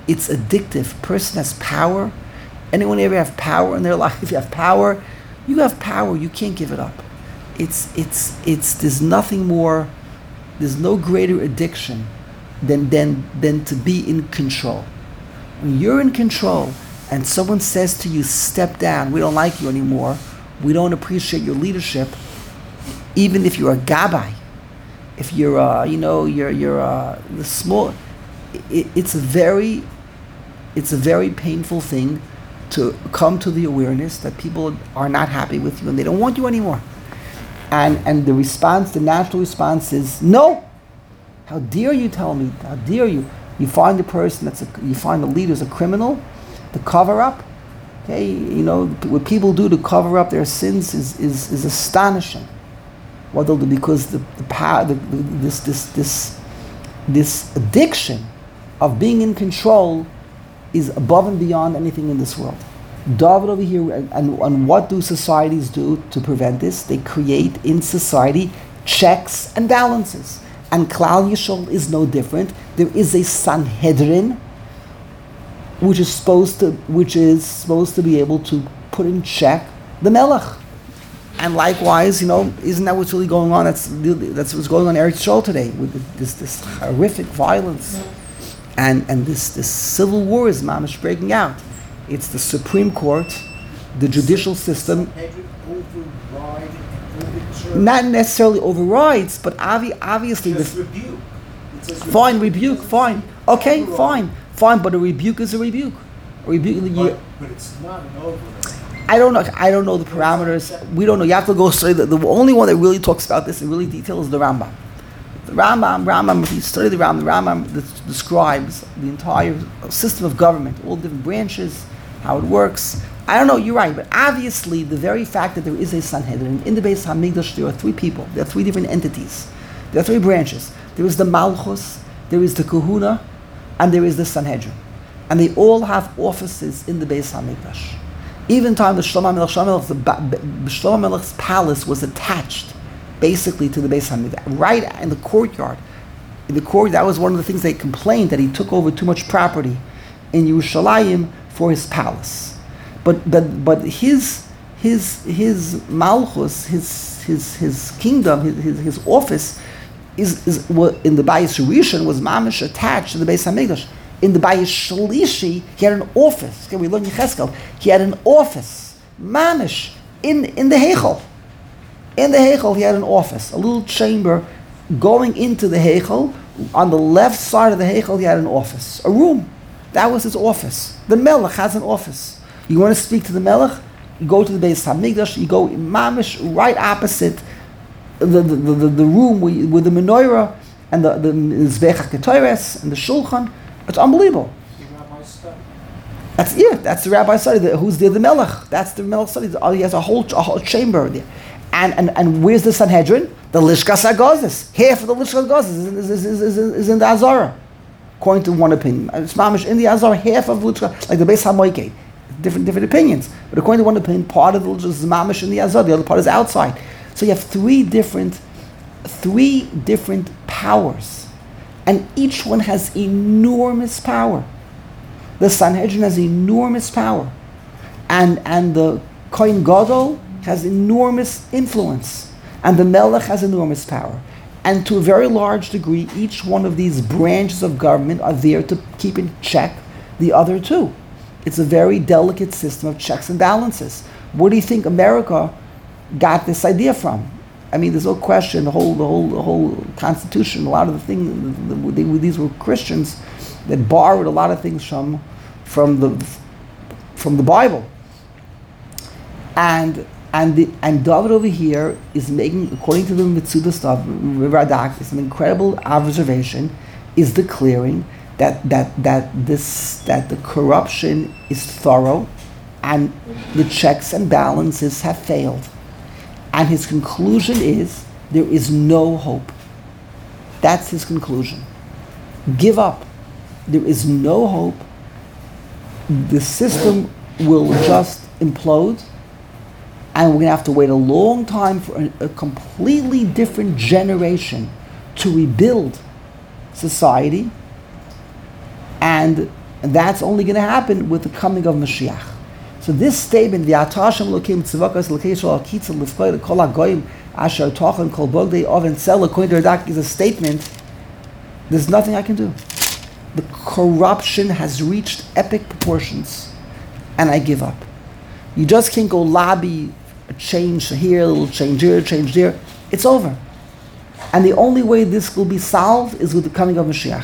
It's addictive. Person has power. Anyone ever have power in their life? If you have power, you have power. You can't give it up. It's it's it's. There's nothing more. There's no greater addiction than than than to be in control. When you're in control, and someone says to you, "Step down. We don't like you anymore. We don't appreciate your leadership." Even if you're a gabbai, if you're uh, you know you're you're uh, the small, it, it's a very, it's a very painful thing to come to the awareness that people are not happy with you and they don't want you anymore. And and the response, the natural response is no. How dare you tell me? How dare you? You find the person that's a, you find the leader is a criminal, the cover up. Okay, you know what people do to cover up their sins is is, is astonishing. What they'll do, because the, the power, the, the, this this this this addiction of being in control is above and beyond anything in this world. David over here, and, and, and what do societies do to prevent this? They create in society checks and balances. And Klal Yisrael is no different. There is a Sanhedrin, which is supposed to, which is supposed to be able to put in check the Melech. And likewise, you know, isn't that what's really going on? That's that's what's going on in Eretz Yisrael today with this this horrific violence, and and this this civil war is mamish breaking out. It's the Supreme Court, the judicial system. Override and overturn. Not necessarily overrides, but obvi- obviously Just the rebuke. It says fine rebuke, fine, okay, Override. fine, fine. But a rebuke is a rebuke. A rebuke. you- But, but it's not an override. I don't know. I don't know the parameters. We don't know. You have to go study. The, the only one that really talks about this in really detail is the Rambam. The Rambam, Rambam. If you study the Rambam, the Rambam des- describes the entire system of government, all different branches, how it works. I don't know. You're right, but obviously, the very fact that there is a Sanhedrin in the Beis Hamikdash, there are three people. There are three different entities. There are three branches. There is the Malchus, there is the Kahuna, and there is the Sanhedrin, and they all have offices in the Beis Hamikdash. Even time the Shlomo Melech, Shlomo Melech's, the ba- Shlomo Melech's palace was attached, basically, to the Beis Hamikdash, right in the courtyard. In the court, that was one of the things they complained, that he took over too much property in Yerushalayim for his palace. But but but his his his malchus, his his his kingdom, his his, his office is is in the Bayis Rishon was mamish attached to the Beis Hamikdash. In the Bayis Shlishi, he had an office. Okay, we learn Yecheskel. He had an office, mamish, in in the Heichel. In the Heichel, he had an office, a little chamber going into the Heichel. On the left side of the Heichel, he had an office, a room. That was his office. The Melech has an office. You want to speak to the Melech? You go to the Beis Hamikdash. You go mamish right opposite the the, the, the, the room with, with the menorah and the the Mizbech HaKetores and the Shulchan. It's unbelievable. The rabbi study. That's yeah. That's the rabbi study. The, who's there? The Melech. That's the Melech study. Oh, he has a whole a whole chamber there. And and and where's the Sanhedrin? The Lishkas HaGozis. Half of the Lishkas HaGozis is, is, is, is, is, is in the Azara, according to one opinion. It's mamish in the Azara. Half of Lishkas, like the Beis Hamoikei. Different different opinions. But according to one opinion, part of the Lishkas is mamish in the Azara. The other part is outside. So you have three different, three different powers. And each one has enormous power. The Sanhedrin has enormous power. And and the Kohen Gadol has enormous influence. And the Melech has enormous power. And to a very large degree, each one of these branches of government are there to keep in check the other two. It's a very delicate system of checks and balances. Where do you think America got this idea from? I mean, there's no question. The whole, the whole, the whole Constitution. A lot of the things, the, the, they, these were Christians that borrowed a lot of things from, from the, from the Bible. And and the, and David over here is making, according to the Mitzudah stuff, Radak, is an incredible observation, is declaring that that that this that the corruption is thorough, and the checks and balances have failed. And his conclusion is, there is no hope. That's his conclusion. Give up. There is no hope. The system will just implode, and we're going to have to wait a long time for a, a completely different generation to rebuild society, and And that's only going to happen with the coming of Mashiach. So this statement, "V'ata Hashem Elokeim tzivakos l'keishol al-kitzel l'fkoy l'kol hagoyim asher tochen kol bogdei oven tzel l'koy derdak," is a statement. There's nothing I can do. The corruption has reached epic proportions, and I give up. You just can't go lobby a change here, a little change here, change there. It's over. And the only way this will be solved is with the coming of Mashiach.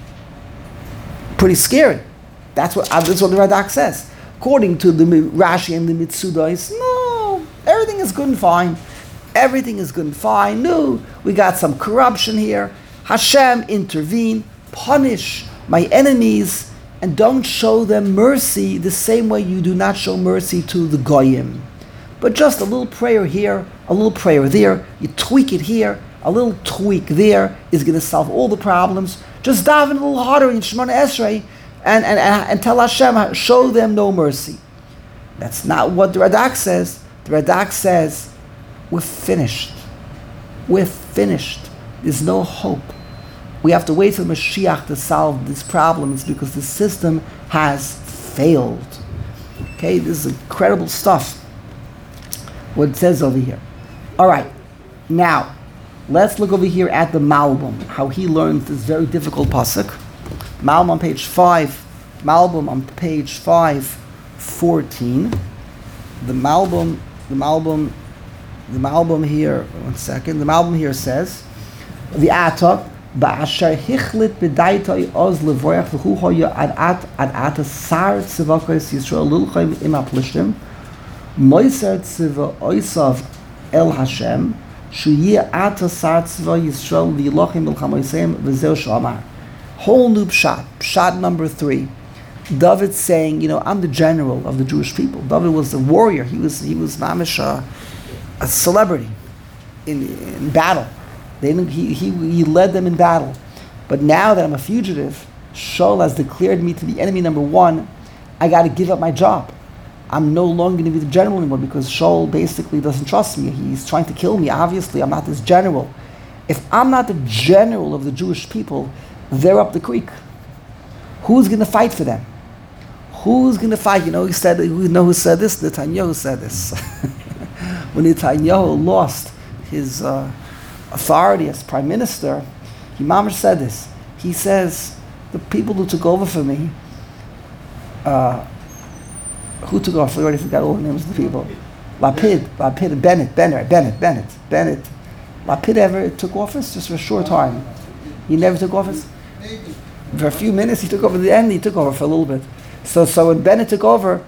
Pretty scary. That's what uh, that's what the Radak says. According to the Rashi and the Mitsudas, no, everything is good and fine. Everything is good and fine. No, we got some corruption here. Hashem, intervene, punish my enemies, and don't show them mercy the same way you do not show mercy to the Goyim. But just a little prayer here, a little prayer there, you tweak it here, a little tweak there is going to solve all the problems. Just daven a little harder in Shemona Esrei and, and, and tell Hashem, show them no mercy. That's not what the Radak says. The Radak says, we're finished. We're finished. There's no hope. We have to wait for Mashiach to solve these problems because the system has failed. Okay, this is incredible stuff, what it says over here. All right, now, let's look over here at the Malbim, how he learns this very difficult pasuk. Malbim on page five, Malbim on page five fourteen. The Malbim, the Malbim, the Malbim here, one second, the Malbim here says, the Atok, Ba'asher hichlit b'daitoi oz levoyach v'hu hoya ad at ad at sar tzivakos Yisrael lilchaim im aplishtim moiser tziva oisav el Hashem shuyeh at sar tziva Yisrael v'yilochim milchamoisem v'zeu shamar. Whole new pshat, pshat number three. David saying, you know, I'm the general of the Jewish people. David was a warrior. He was he was mamish a, a celebrity in in battle. They didn't, he, he, he led them in battle. But now that I'm a fugitive, Shaul has declared me to be enemy number one. I got to give up my job. I'm no longer going to be the general anymore because Shaul basically doesn't trust me. He's trying to kill me. Obviously, I'm not this general. If I'm not the general of the Jewish people, they're up the creek. Who's going to fight for them? Who's going to fight? You know, he said, you know who said this? Netanyahu said this. When Netanyahu lost his uh, authority as prime minister, he mamash said this. He says, the people who took over for me, uh, who took over? I already forgot all the names of the people. Lapid, Lapid, Bennett, Bennett, Bennett, Bennett, Bennett. Lapid ever took office just for a short time. He never took office. For a few minutes, he took over. At the end, he took over for a little bit. So, so when Bennett took over,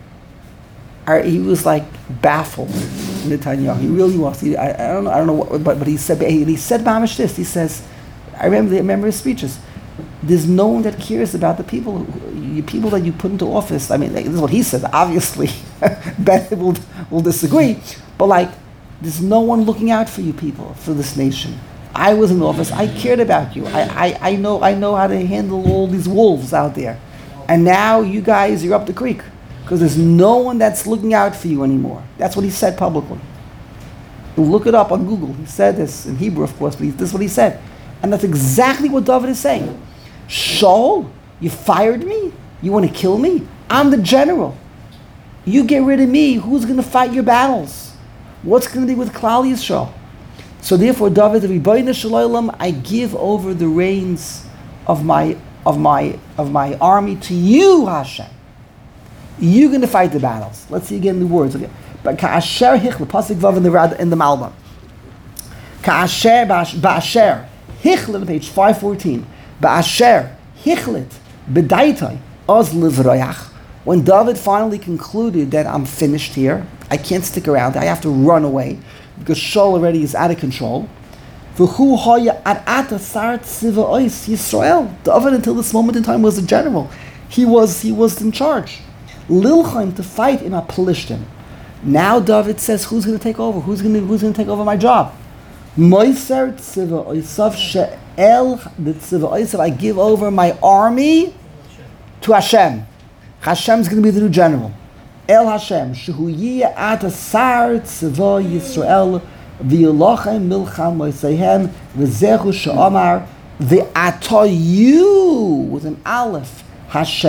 he was like baffled. Netanyahu, he really was. He, I, I don't know. I don't know what, but but he said he, he said mamish this. He says, I remember. I remember his speeches. There's no one that cares about the people, you people that you put into office. I mean, this is what he says. Obviously, Bennett will will disagree, but like, there's no one looking out for you people, for this nation. I was in office. I cared about you. I, I, I know I know how to handle all these wolves out there, and now you guys, you're up the creek. Because there's no one that's looking out for you anymore. That's what he said publicly. Look it up on Google. He said this in Hebrew, of course, but this is what he said. And that's exactly what David is saying. Shaul, you fired me? You want to kill me? I'm the general. You get rid of me, who's going to fight your battles? What's going to be with Klal Yisrael? So therefore, David, Ribono Shel Olam, I give over the reins of my of my of my army to you, Hashem. You're going to fight the battles. Let's see again the words. Okay. But Ka'asher Hichle, Pasuk Vav in the in the Malbim. Ka'asher Ba'asher Hichle, page five fourteen. Ba'asher Hichlet B'daitai Oz Livroyach. When David finally concluded that I'm finished here, I can't stick around. I have to run away because Shaul already is out of control. V'hu hoya ad ata sar tziva ois Yisrael. David until this moment in time was a general. He was he was in charge. Lilchaim, to fight in a Pelishtim. Now David says, who's going to take over? Who's going to who's going to take over my job? Moiser tziva oisav she'el the tziva oisav. I give over my army to Hashem. Hashem's going to be the new general. El Hashem shehu yiyeh at sar tziva Yisrael v'yilochem milcham moisehem v'zechu she'amar v'ata you with an aleph Hashem.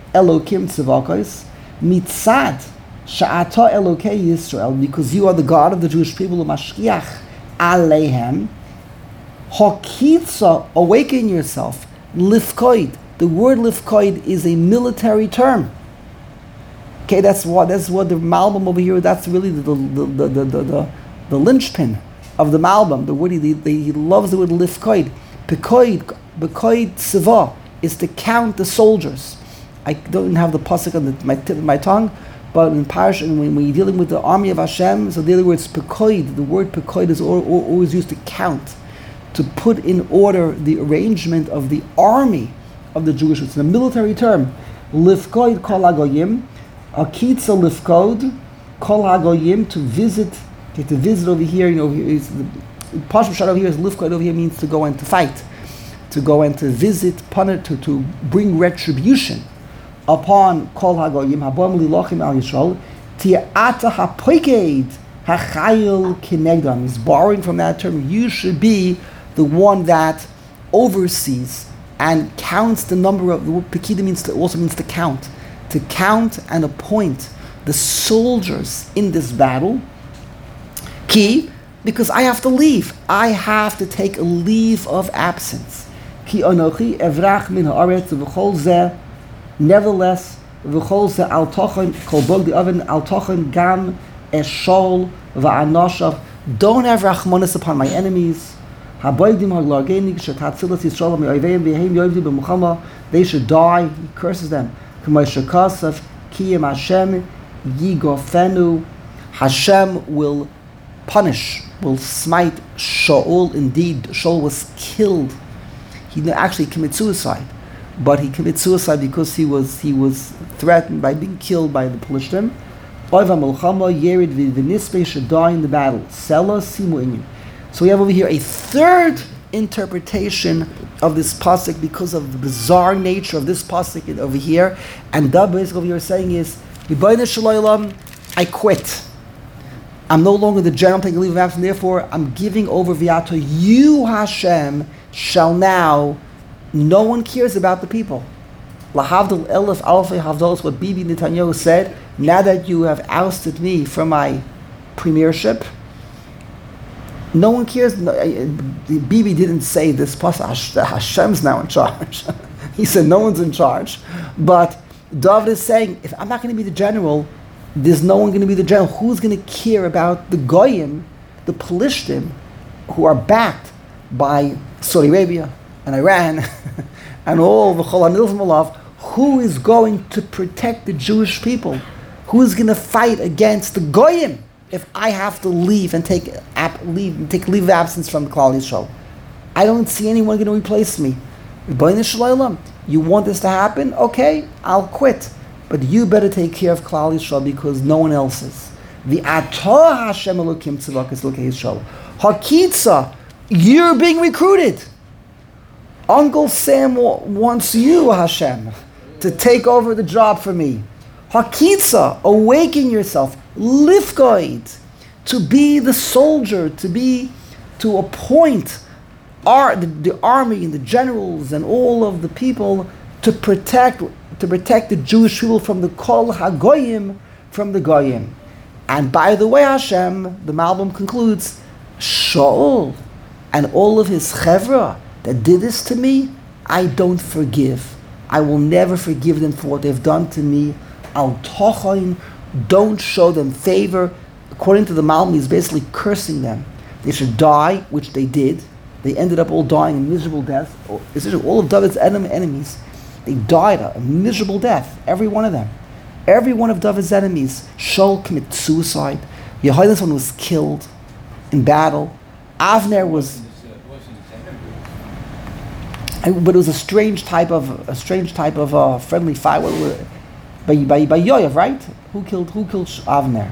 Elokim tzivakos, mitzad sha'ata Elokei Yisrael, because you are the God of the Jewish people, Mashkiach Aleihem, Hakitza, awaken yourself, Lifkoid. The word Lifkoid is a military term. Okay, that's what that's what the Malbim over here, that's really the the the the, the, the, the linchpin of the Malbim. The word he, the, he loves the word Lifkoid. Pekoid, Bekoid Siva is to count the soldiers. I don't have the pasuk on the, my tip of my tongue, but in Parish, and when we're dealing with the army of Hashem, so the other word is Pekoid. The word Pekoid is always used to count, to put in order the arrangement of the army of the Jewish. It's a military term. Lifkoid kol hagoyim, akitza lifkod kol hagoyim, to visit, okay, to visit over here. You know, is the Pashut Pshat over here is lifkoid over here means to go and to fight, to go and to visit, punish, to to bring retribution upon kol hagoyim habam lilachim al Yisrael. Ti'ata hapoikeid hachayil kinegdam. He's borrowing from that term. You should be the one that oversees and counts the number of, the word Pekida means to, also means to count, to count and appoint the soldiers in this battle. Ki, because I have to leave. I have to take a leave of absence. Ki anochi evrach min haaretz v'chol zeh, nevertheless, v'chol zeh al tochen kol bog the oven al tochen gam eshol v'anoshav. Don't have rachmanis upon my enemies. They should die. He curses them. Hashem will punish, will smite Shaul. Indeed, Shaul was killed. He didn't actually commit suicide, but he committed suicide because he was he was threatened by being killed by the Pelishtim. Should die in the battle. So we have over here a third interpretation of this pasuk because of the bizarre nature of this pasuk over here. And the basically over here saying is, I quit. I'm no longer the general, I'm taking leave of absence, therefore I'm giving over Viato. You, Hashem, shall now, no one cares about the people. Lahavdal elef alfei havdalos, what Bibi Netanyahu said, now that you have ousted me from my premiership, no one cares. No, Bibi didn't say this. Hashem's now in charge. He said no one's in charge. But David is saying, if I'm not going to be the general, there's no one going to be the general. Who's going to care about the Goyim, the Pelishtim, who are backed by Saudi Arabia and Iran and all the Chol HaNilvim Alav? Who is going to protect the Jewish people? Who is going to fight against the Goyim if I have to leave and take ap- leave and take leave of absence from the Klal Yisrael? I don't see anyone going to replace me. You want this to happen? Okay, I'll quit. But you better take care of Klal Yisrael because no one else is. The Atah Hashem Elokim Tzivakos Elokei Yisrael. Hakitza, you're being recruited. Uncle Sam wants you, Hashem, to take over the job for me. Hakitza, awaken yourself. Lifgoid, to be the soldier, to be, to appoint our, the, the army and the generals and all of the people to protect, to protect the Jewish people from the Kol HaGoyim, from the Goyim. And by the way, Hashem, the Malbim concludes, Shaul and all of his chevra that did this to me, I don't forgive. I will never forgive them for what they've done to me. Al tochain, don't show them favor. According to the Malbim, he's basically cursing them. They should die, which they did. They ended up all dying a miserable death. All of David's enemies, they died a miserable death. Every one of them. Every one of David's enemies. Shaul committed suicide. Yehoiad's one was killed in battle. Avner was, but it was a strange type of a strange type of uh, friendly fire. By by by Yoav, right? Who killed who killed Avner?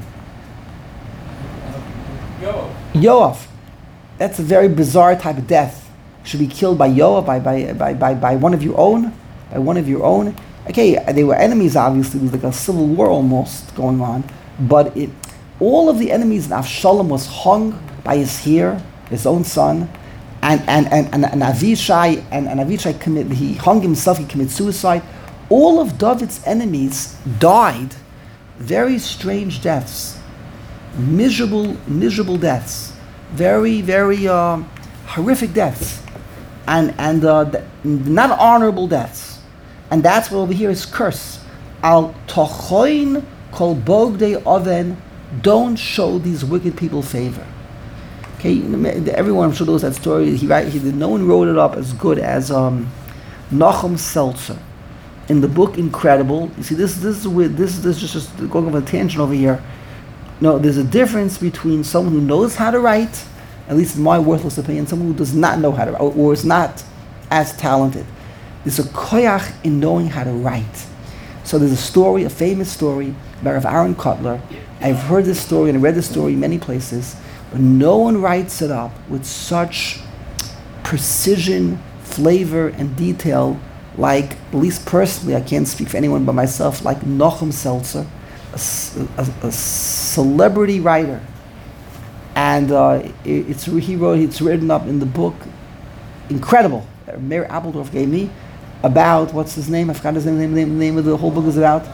Yoav. Yoav. That's a very bizarre type of death. Should be killed by Yoav, by by by by, by one of your own, by one of your own. Okay, they were enemies. Obviously, it was like a civil war almost going on. But it, all of the enemies in Avshalom was hung by his hair, his own son, and and and and, and Avishai and, and Avishai committed. He hung himself. He committed suicide. all of David's enemies died very strange deaths, miserable, miserable deaths, very, very uh, horrific deaths, and and uh, th- not honorable deaths. And that's what over here is curse. Al tochoin kol bogdei oven. Don't show these wicked people favor. Okay, everyone I'm sure knows that story. He write, he did. No one wrote it up as good as um, Nachum Seltzer in the book Incredible. You see, this this is with this this is just going on a tangent over here. No, there's a difference between someone who knows how to write, at least in my worthless opinion, someone who does not know how to write or, or is not as talented. There's a koyach in knowing how to write. So there's a story, a famous story about Rav Aaron Kotler. I've heard this story and read this story in many places, but no one writes it up with such precision, flavor, and detail like, at least personally, I can't speak for anyone but myself, like Nachum Seltzer, a, a, a celebrity writer. And uh, it, it's he wrote, it's written up in the book, incredible, that Meir Appledorf gave me, about, what's his name? I forgot his name, the name, the name of the whole book is about.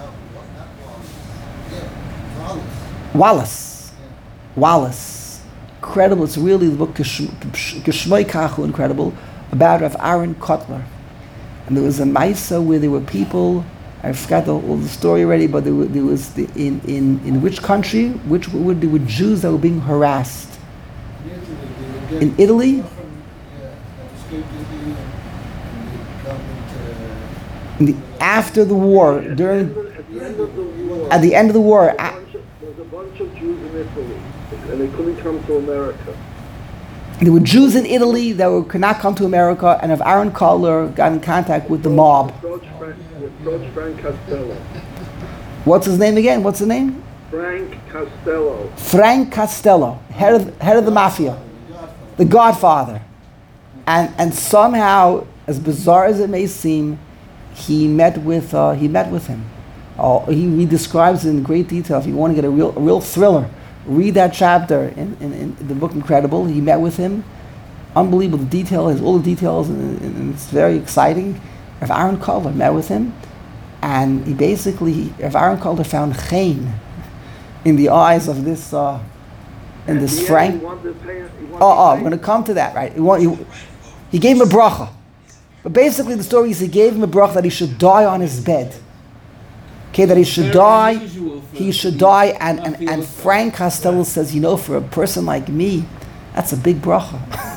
Wallace. Wallace. Incredible. It's really the book Geshmoi Kachu, incredible, about Rav Aaron Kotler. And there was a Maisa where there were people, I forgot the, all the story already, but there, were, there was the, in, in, in which country, which were, there were Jews that were being harassed. In Italy? In the, after the war, during, at the end of the war, a, there's a bunch of Jews in Italy, and they couldn't come to America. There were Jews in Italy that were, could not come to America, and if Aaron Kotler got in contact with the mob. Approach Frank, approach Frank Costello. What's his name again? What's the name? Frank Costello. Frank Costello, head of, head of the mafia, the Godfather. And and somehow, as bizarre as it may seem, he met with uh, he met with him. Uh, he, he describes it in great detail. If you want to get a real a real thriller, read that chapter in, in, in the book Incredible. He met with him. Unbelievable. The detail is all the details, and, and it's very exciting. If Aaron Kotler met with him, and he basically, if Aaron Kotler found chen in the eyes of this uh, in this Yeah, Frank. he wanted to pay, he wanted Oh, oh, to I'm pay. going to come to that, right? He, want, he, he gave him a bracha. But basically the story is he gave him a bracha that he should die on his bed. Okay, that he should Very die, unusual for he should the die, and, and, mafia and with- Frank Costello says, you know, for a person like me, that's a big bracha.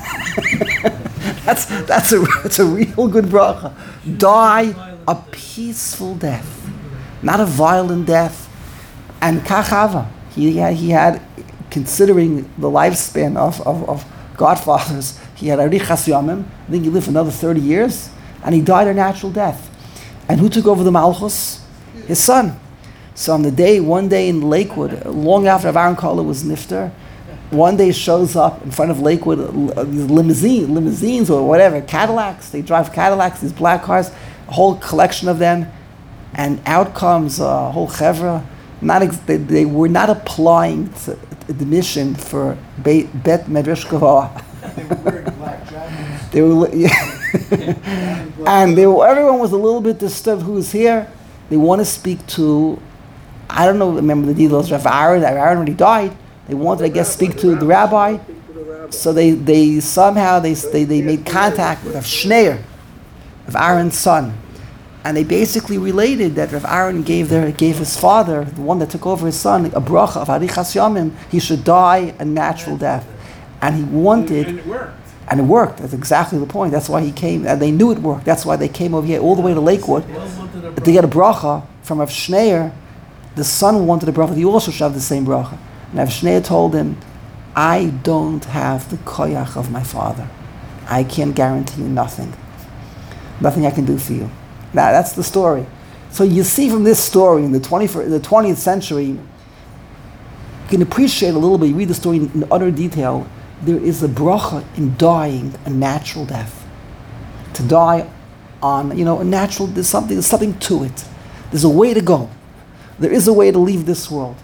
that's, that's, a, that's a real good bracha. Die a peaceful death, not a violent death. And kachava, he had, he had, considering the lifespan of, of, of Godfathers, he had arichas yamim. I think he lived for another thirty years, and he died a natural death. And who took over the malchus? His son. So on the day, one day in Lakewood, long after Aaron Kotler was nifter, one day shows up in front of Lakewood, uh, these limousine, limousines or whatever, Cadillacs. They drive Cadillacs, these black cars, a whole collection of them, and out comes a whole chevra. Not ex- they, they were not applying to admission for Bet, bet Medrash Gavoha. They were wearing black jackets. They were, li- yeah. and they were, everyone was a little bit disturbed. Who was here? They want to speak to, I don't know, remember the details. Rav Aaron, Rav Aaron when he died, they wanted, I guess, speak to the rabbi. So they, they somehow they, they they made contact with Rav Schneier, Rav Aaron's son, and they basically related that Rav Aaron gave their gave his father, the one that took over his son, a bracha of arichas yamim. He should die a natural death, and he wanted. And it worked. And it worked. That's exactly the point. That's why he came. And they knew it worked. That's why they came over here all the way to Lakewood to get a bracha from Rav Schneier. The son wanted a bracha. He also should have the same bracha. And Rav Schneier told him, I don't have the koyach of my father. I can't guarantee you nothing. Nothing I can do for you. Now, that's the story. So you see from this story in the twentieth, the twentieth century, you can appreciate a little bit. You read the story in, in utter detail. There is a bracha in dying a natural death. To die on, you know, a natural, there's something, there's something to it. There's a way to go. There is a way to leave this world.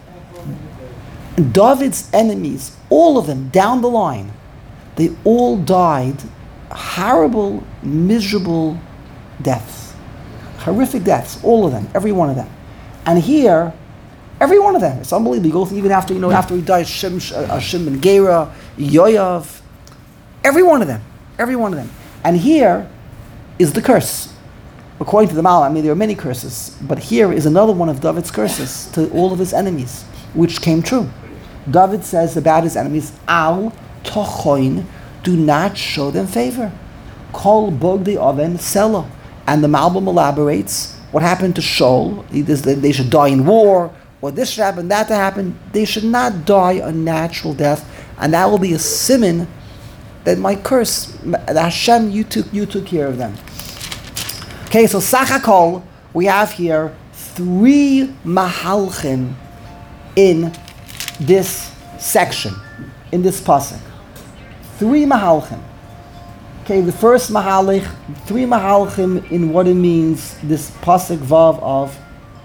And David's enemies, all of them, down the line, they all died horrible, miserable deaths. Horrific deaths, all of them, every one of them. And here, every one of them, it's unbelievable. You go through, even after, you know, after he died, Shim, uh, Shim ben Gera, Yoav, every one of them, every one of them. And here is the curse. According to the Mal, I mean, there are many curses, but here is another one of David's curses to all of his enemies, which came true. David says about his enemies, Al tochoin, do not show them favor. Kol bogdi oven selo. And the Malbim elaborates what happened to Shaul. He does that they should die in war, or this should happen, that to happen. They should not die a natural death, and that will be a siman that my curse, that Hashem, you took you took care of them. Okay, so Sachakol, we have here three mahalchim in this section, in this pasuk. Three mahalchim. Okay, the first mahalich, three mahalchim in what it means, this pasuk vav of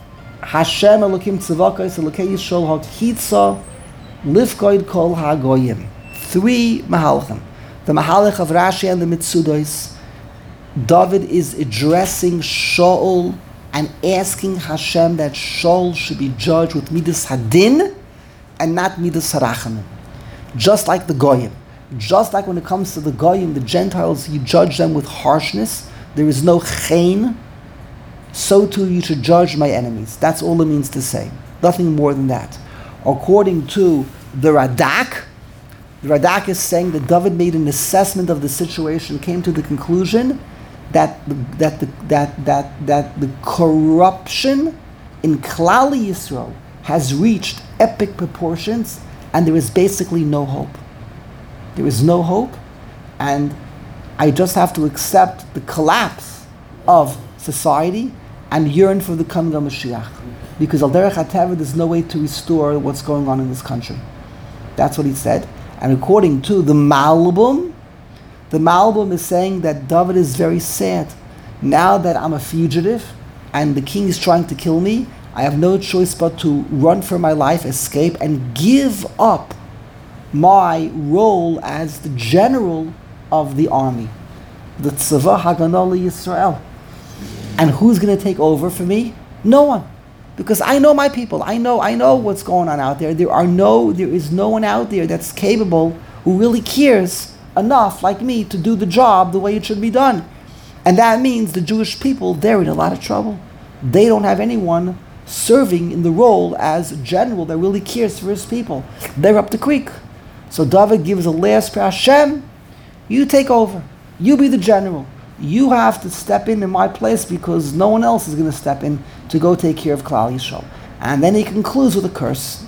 Hashem Elokim Tzavakos Elokei Yisrael Hakitza Lifkoid Kol Hagoyim. Three mahalchim. The mahalich of Rashi and the Mitzudos. David is addressing Shaul and asking Hashem that Shaul should be judged with Midas Hadin and not Midas Harachamim. Just like the Goyim. Just like when it comes to the Goyim, the Gentiles, you judge them with harshness. There is no chen. So too you should judge my enemies. That's all it means to say. Nothing more than that. According to the Radak, the Radak is saying that David made an assessment of the situation, came to the conclusion that the, that the, that that that the corruption in Klal Yisrael has reached epic proportions, and there is basically no hope. There is no hope, and I just have to accept the collapse of society and yearn for the coming of Mashiach. Because al derech hateva, there's no way to restore what's going on in this country. That's what he said. And according to the Malbim, the Malbim is saying that David is very sad. Now that I'm a fugitive and the king is trying to kill me, I have no choice but to run for my life, escape, and give up my role as the general of the army, the Tzava Haganah Yisrael. And who's going to take over for me? No one, because I know my people. I know, I know what's going on out there. There are no, there is no one out there that's capable, who really cares enough, like me, to do the job the way it should be done. And that means the Jewish people, they're in a lot of trouble. They don't have anyone serving in the role as general that really cares for his people. They're up the creek. So David gives a last prayer, Hashem, you take over. You be the general. You have to step in in my place because no one else is going to step in to go take care of Klal Yisrael. And then he concludes with a curse.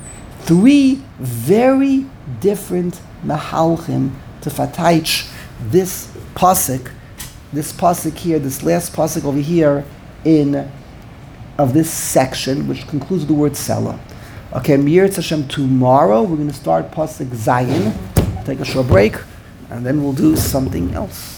Three very different mahalchim to fatayich this pasuk, this pasuk here, this last pasuk over here in of this section, which concludes with the word Selah. Okay, Mir Hashem, tomorrow we're going to start pasuk Zayin. Take a short break, and then we'll do something else.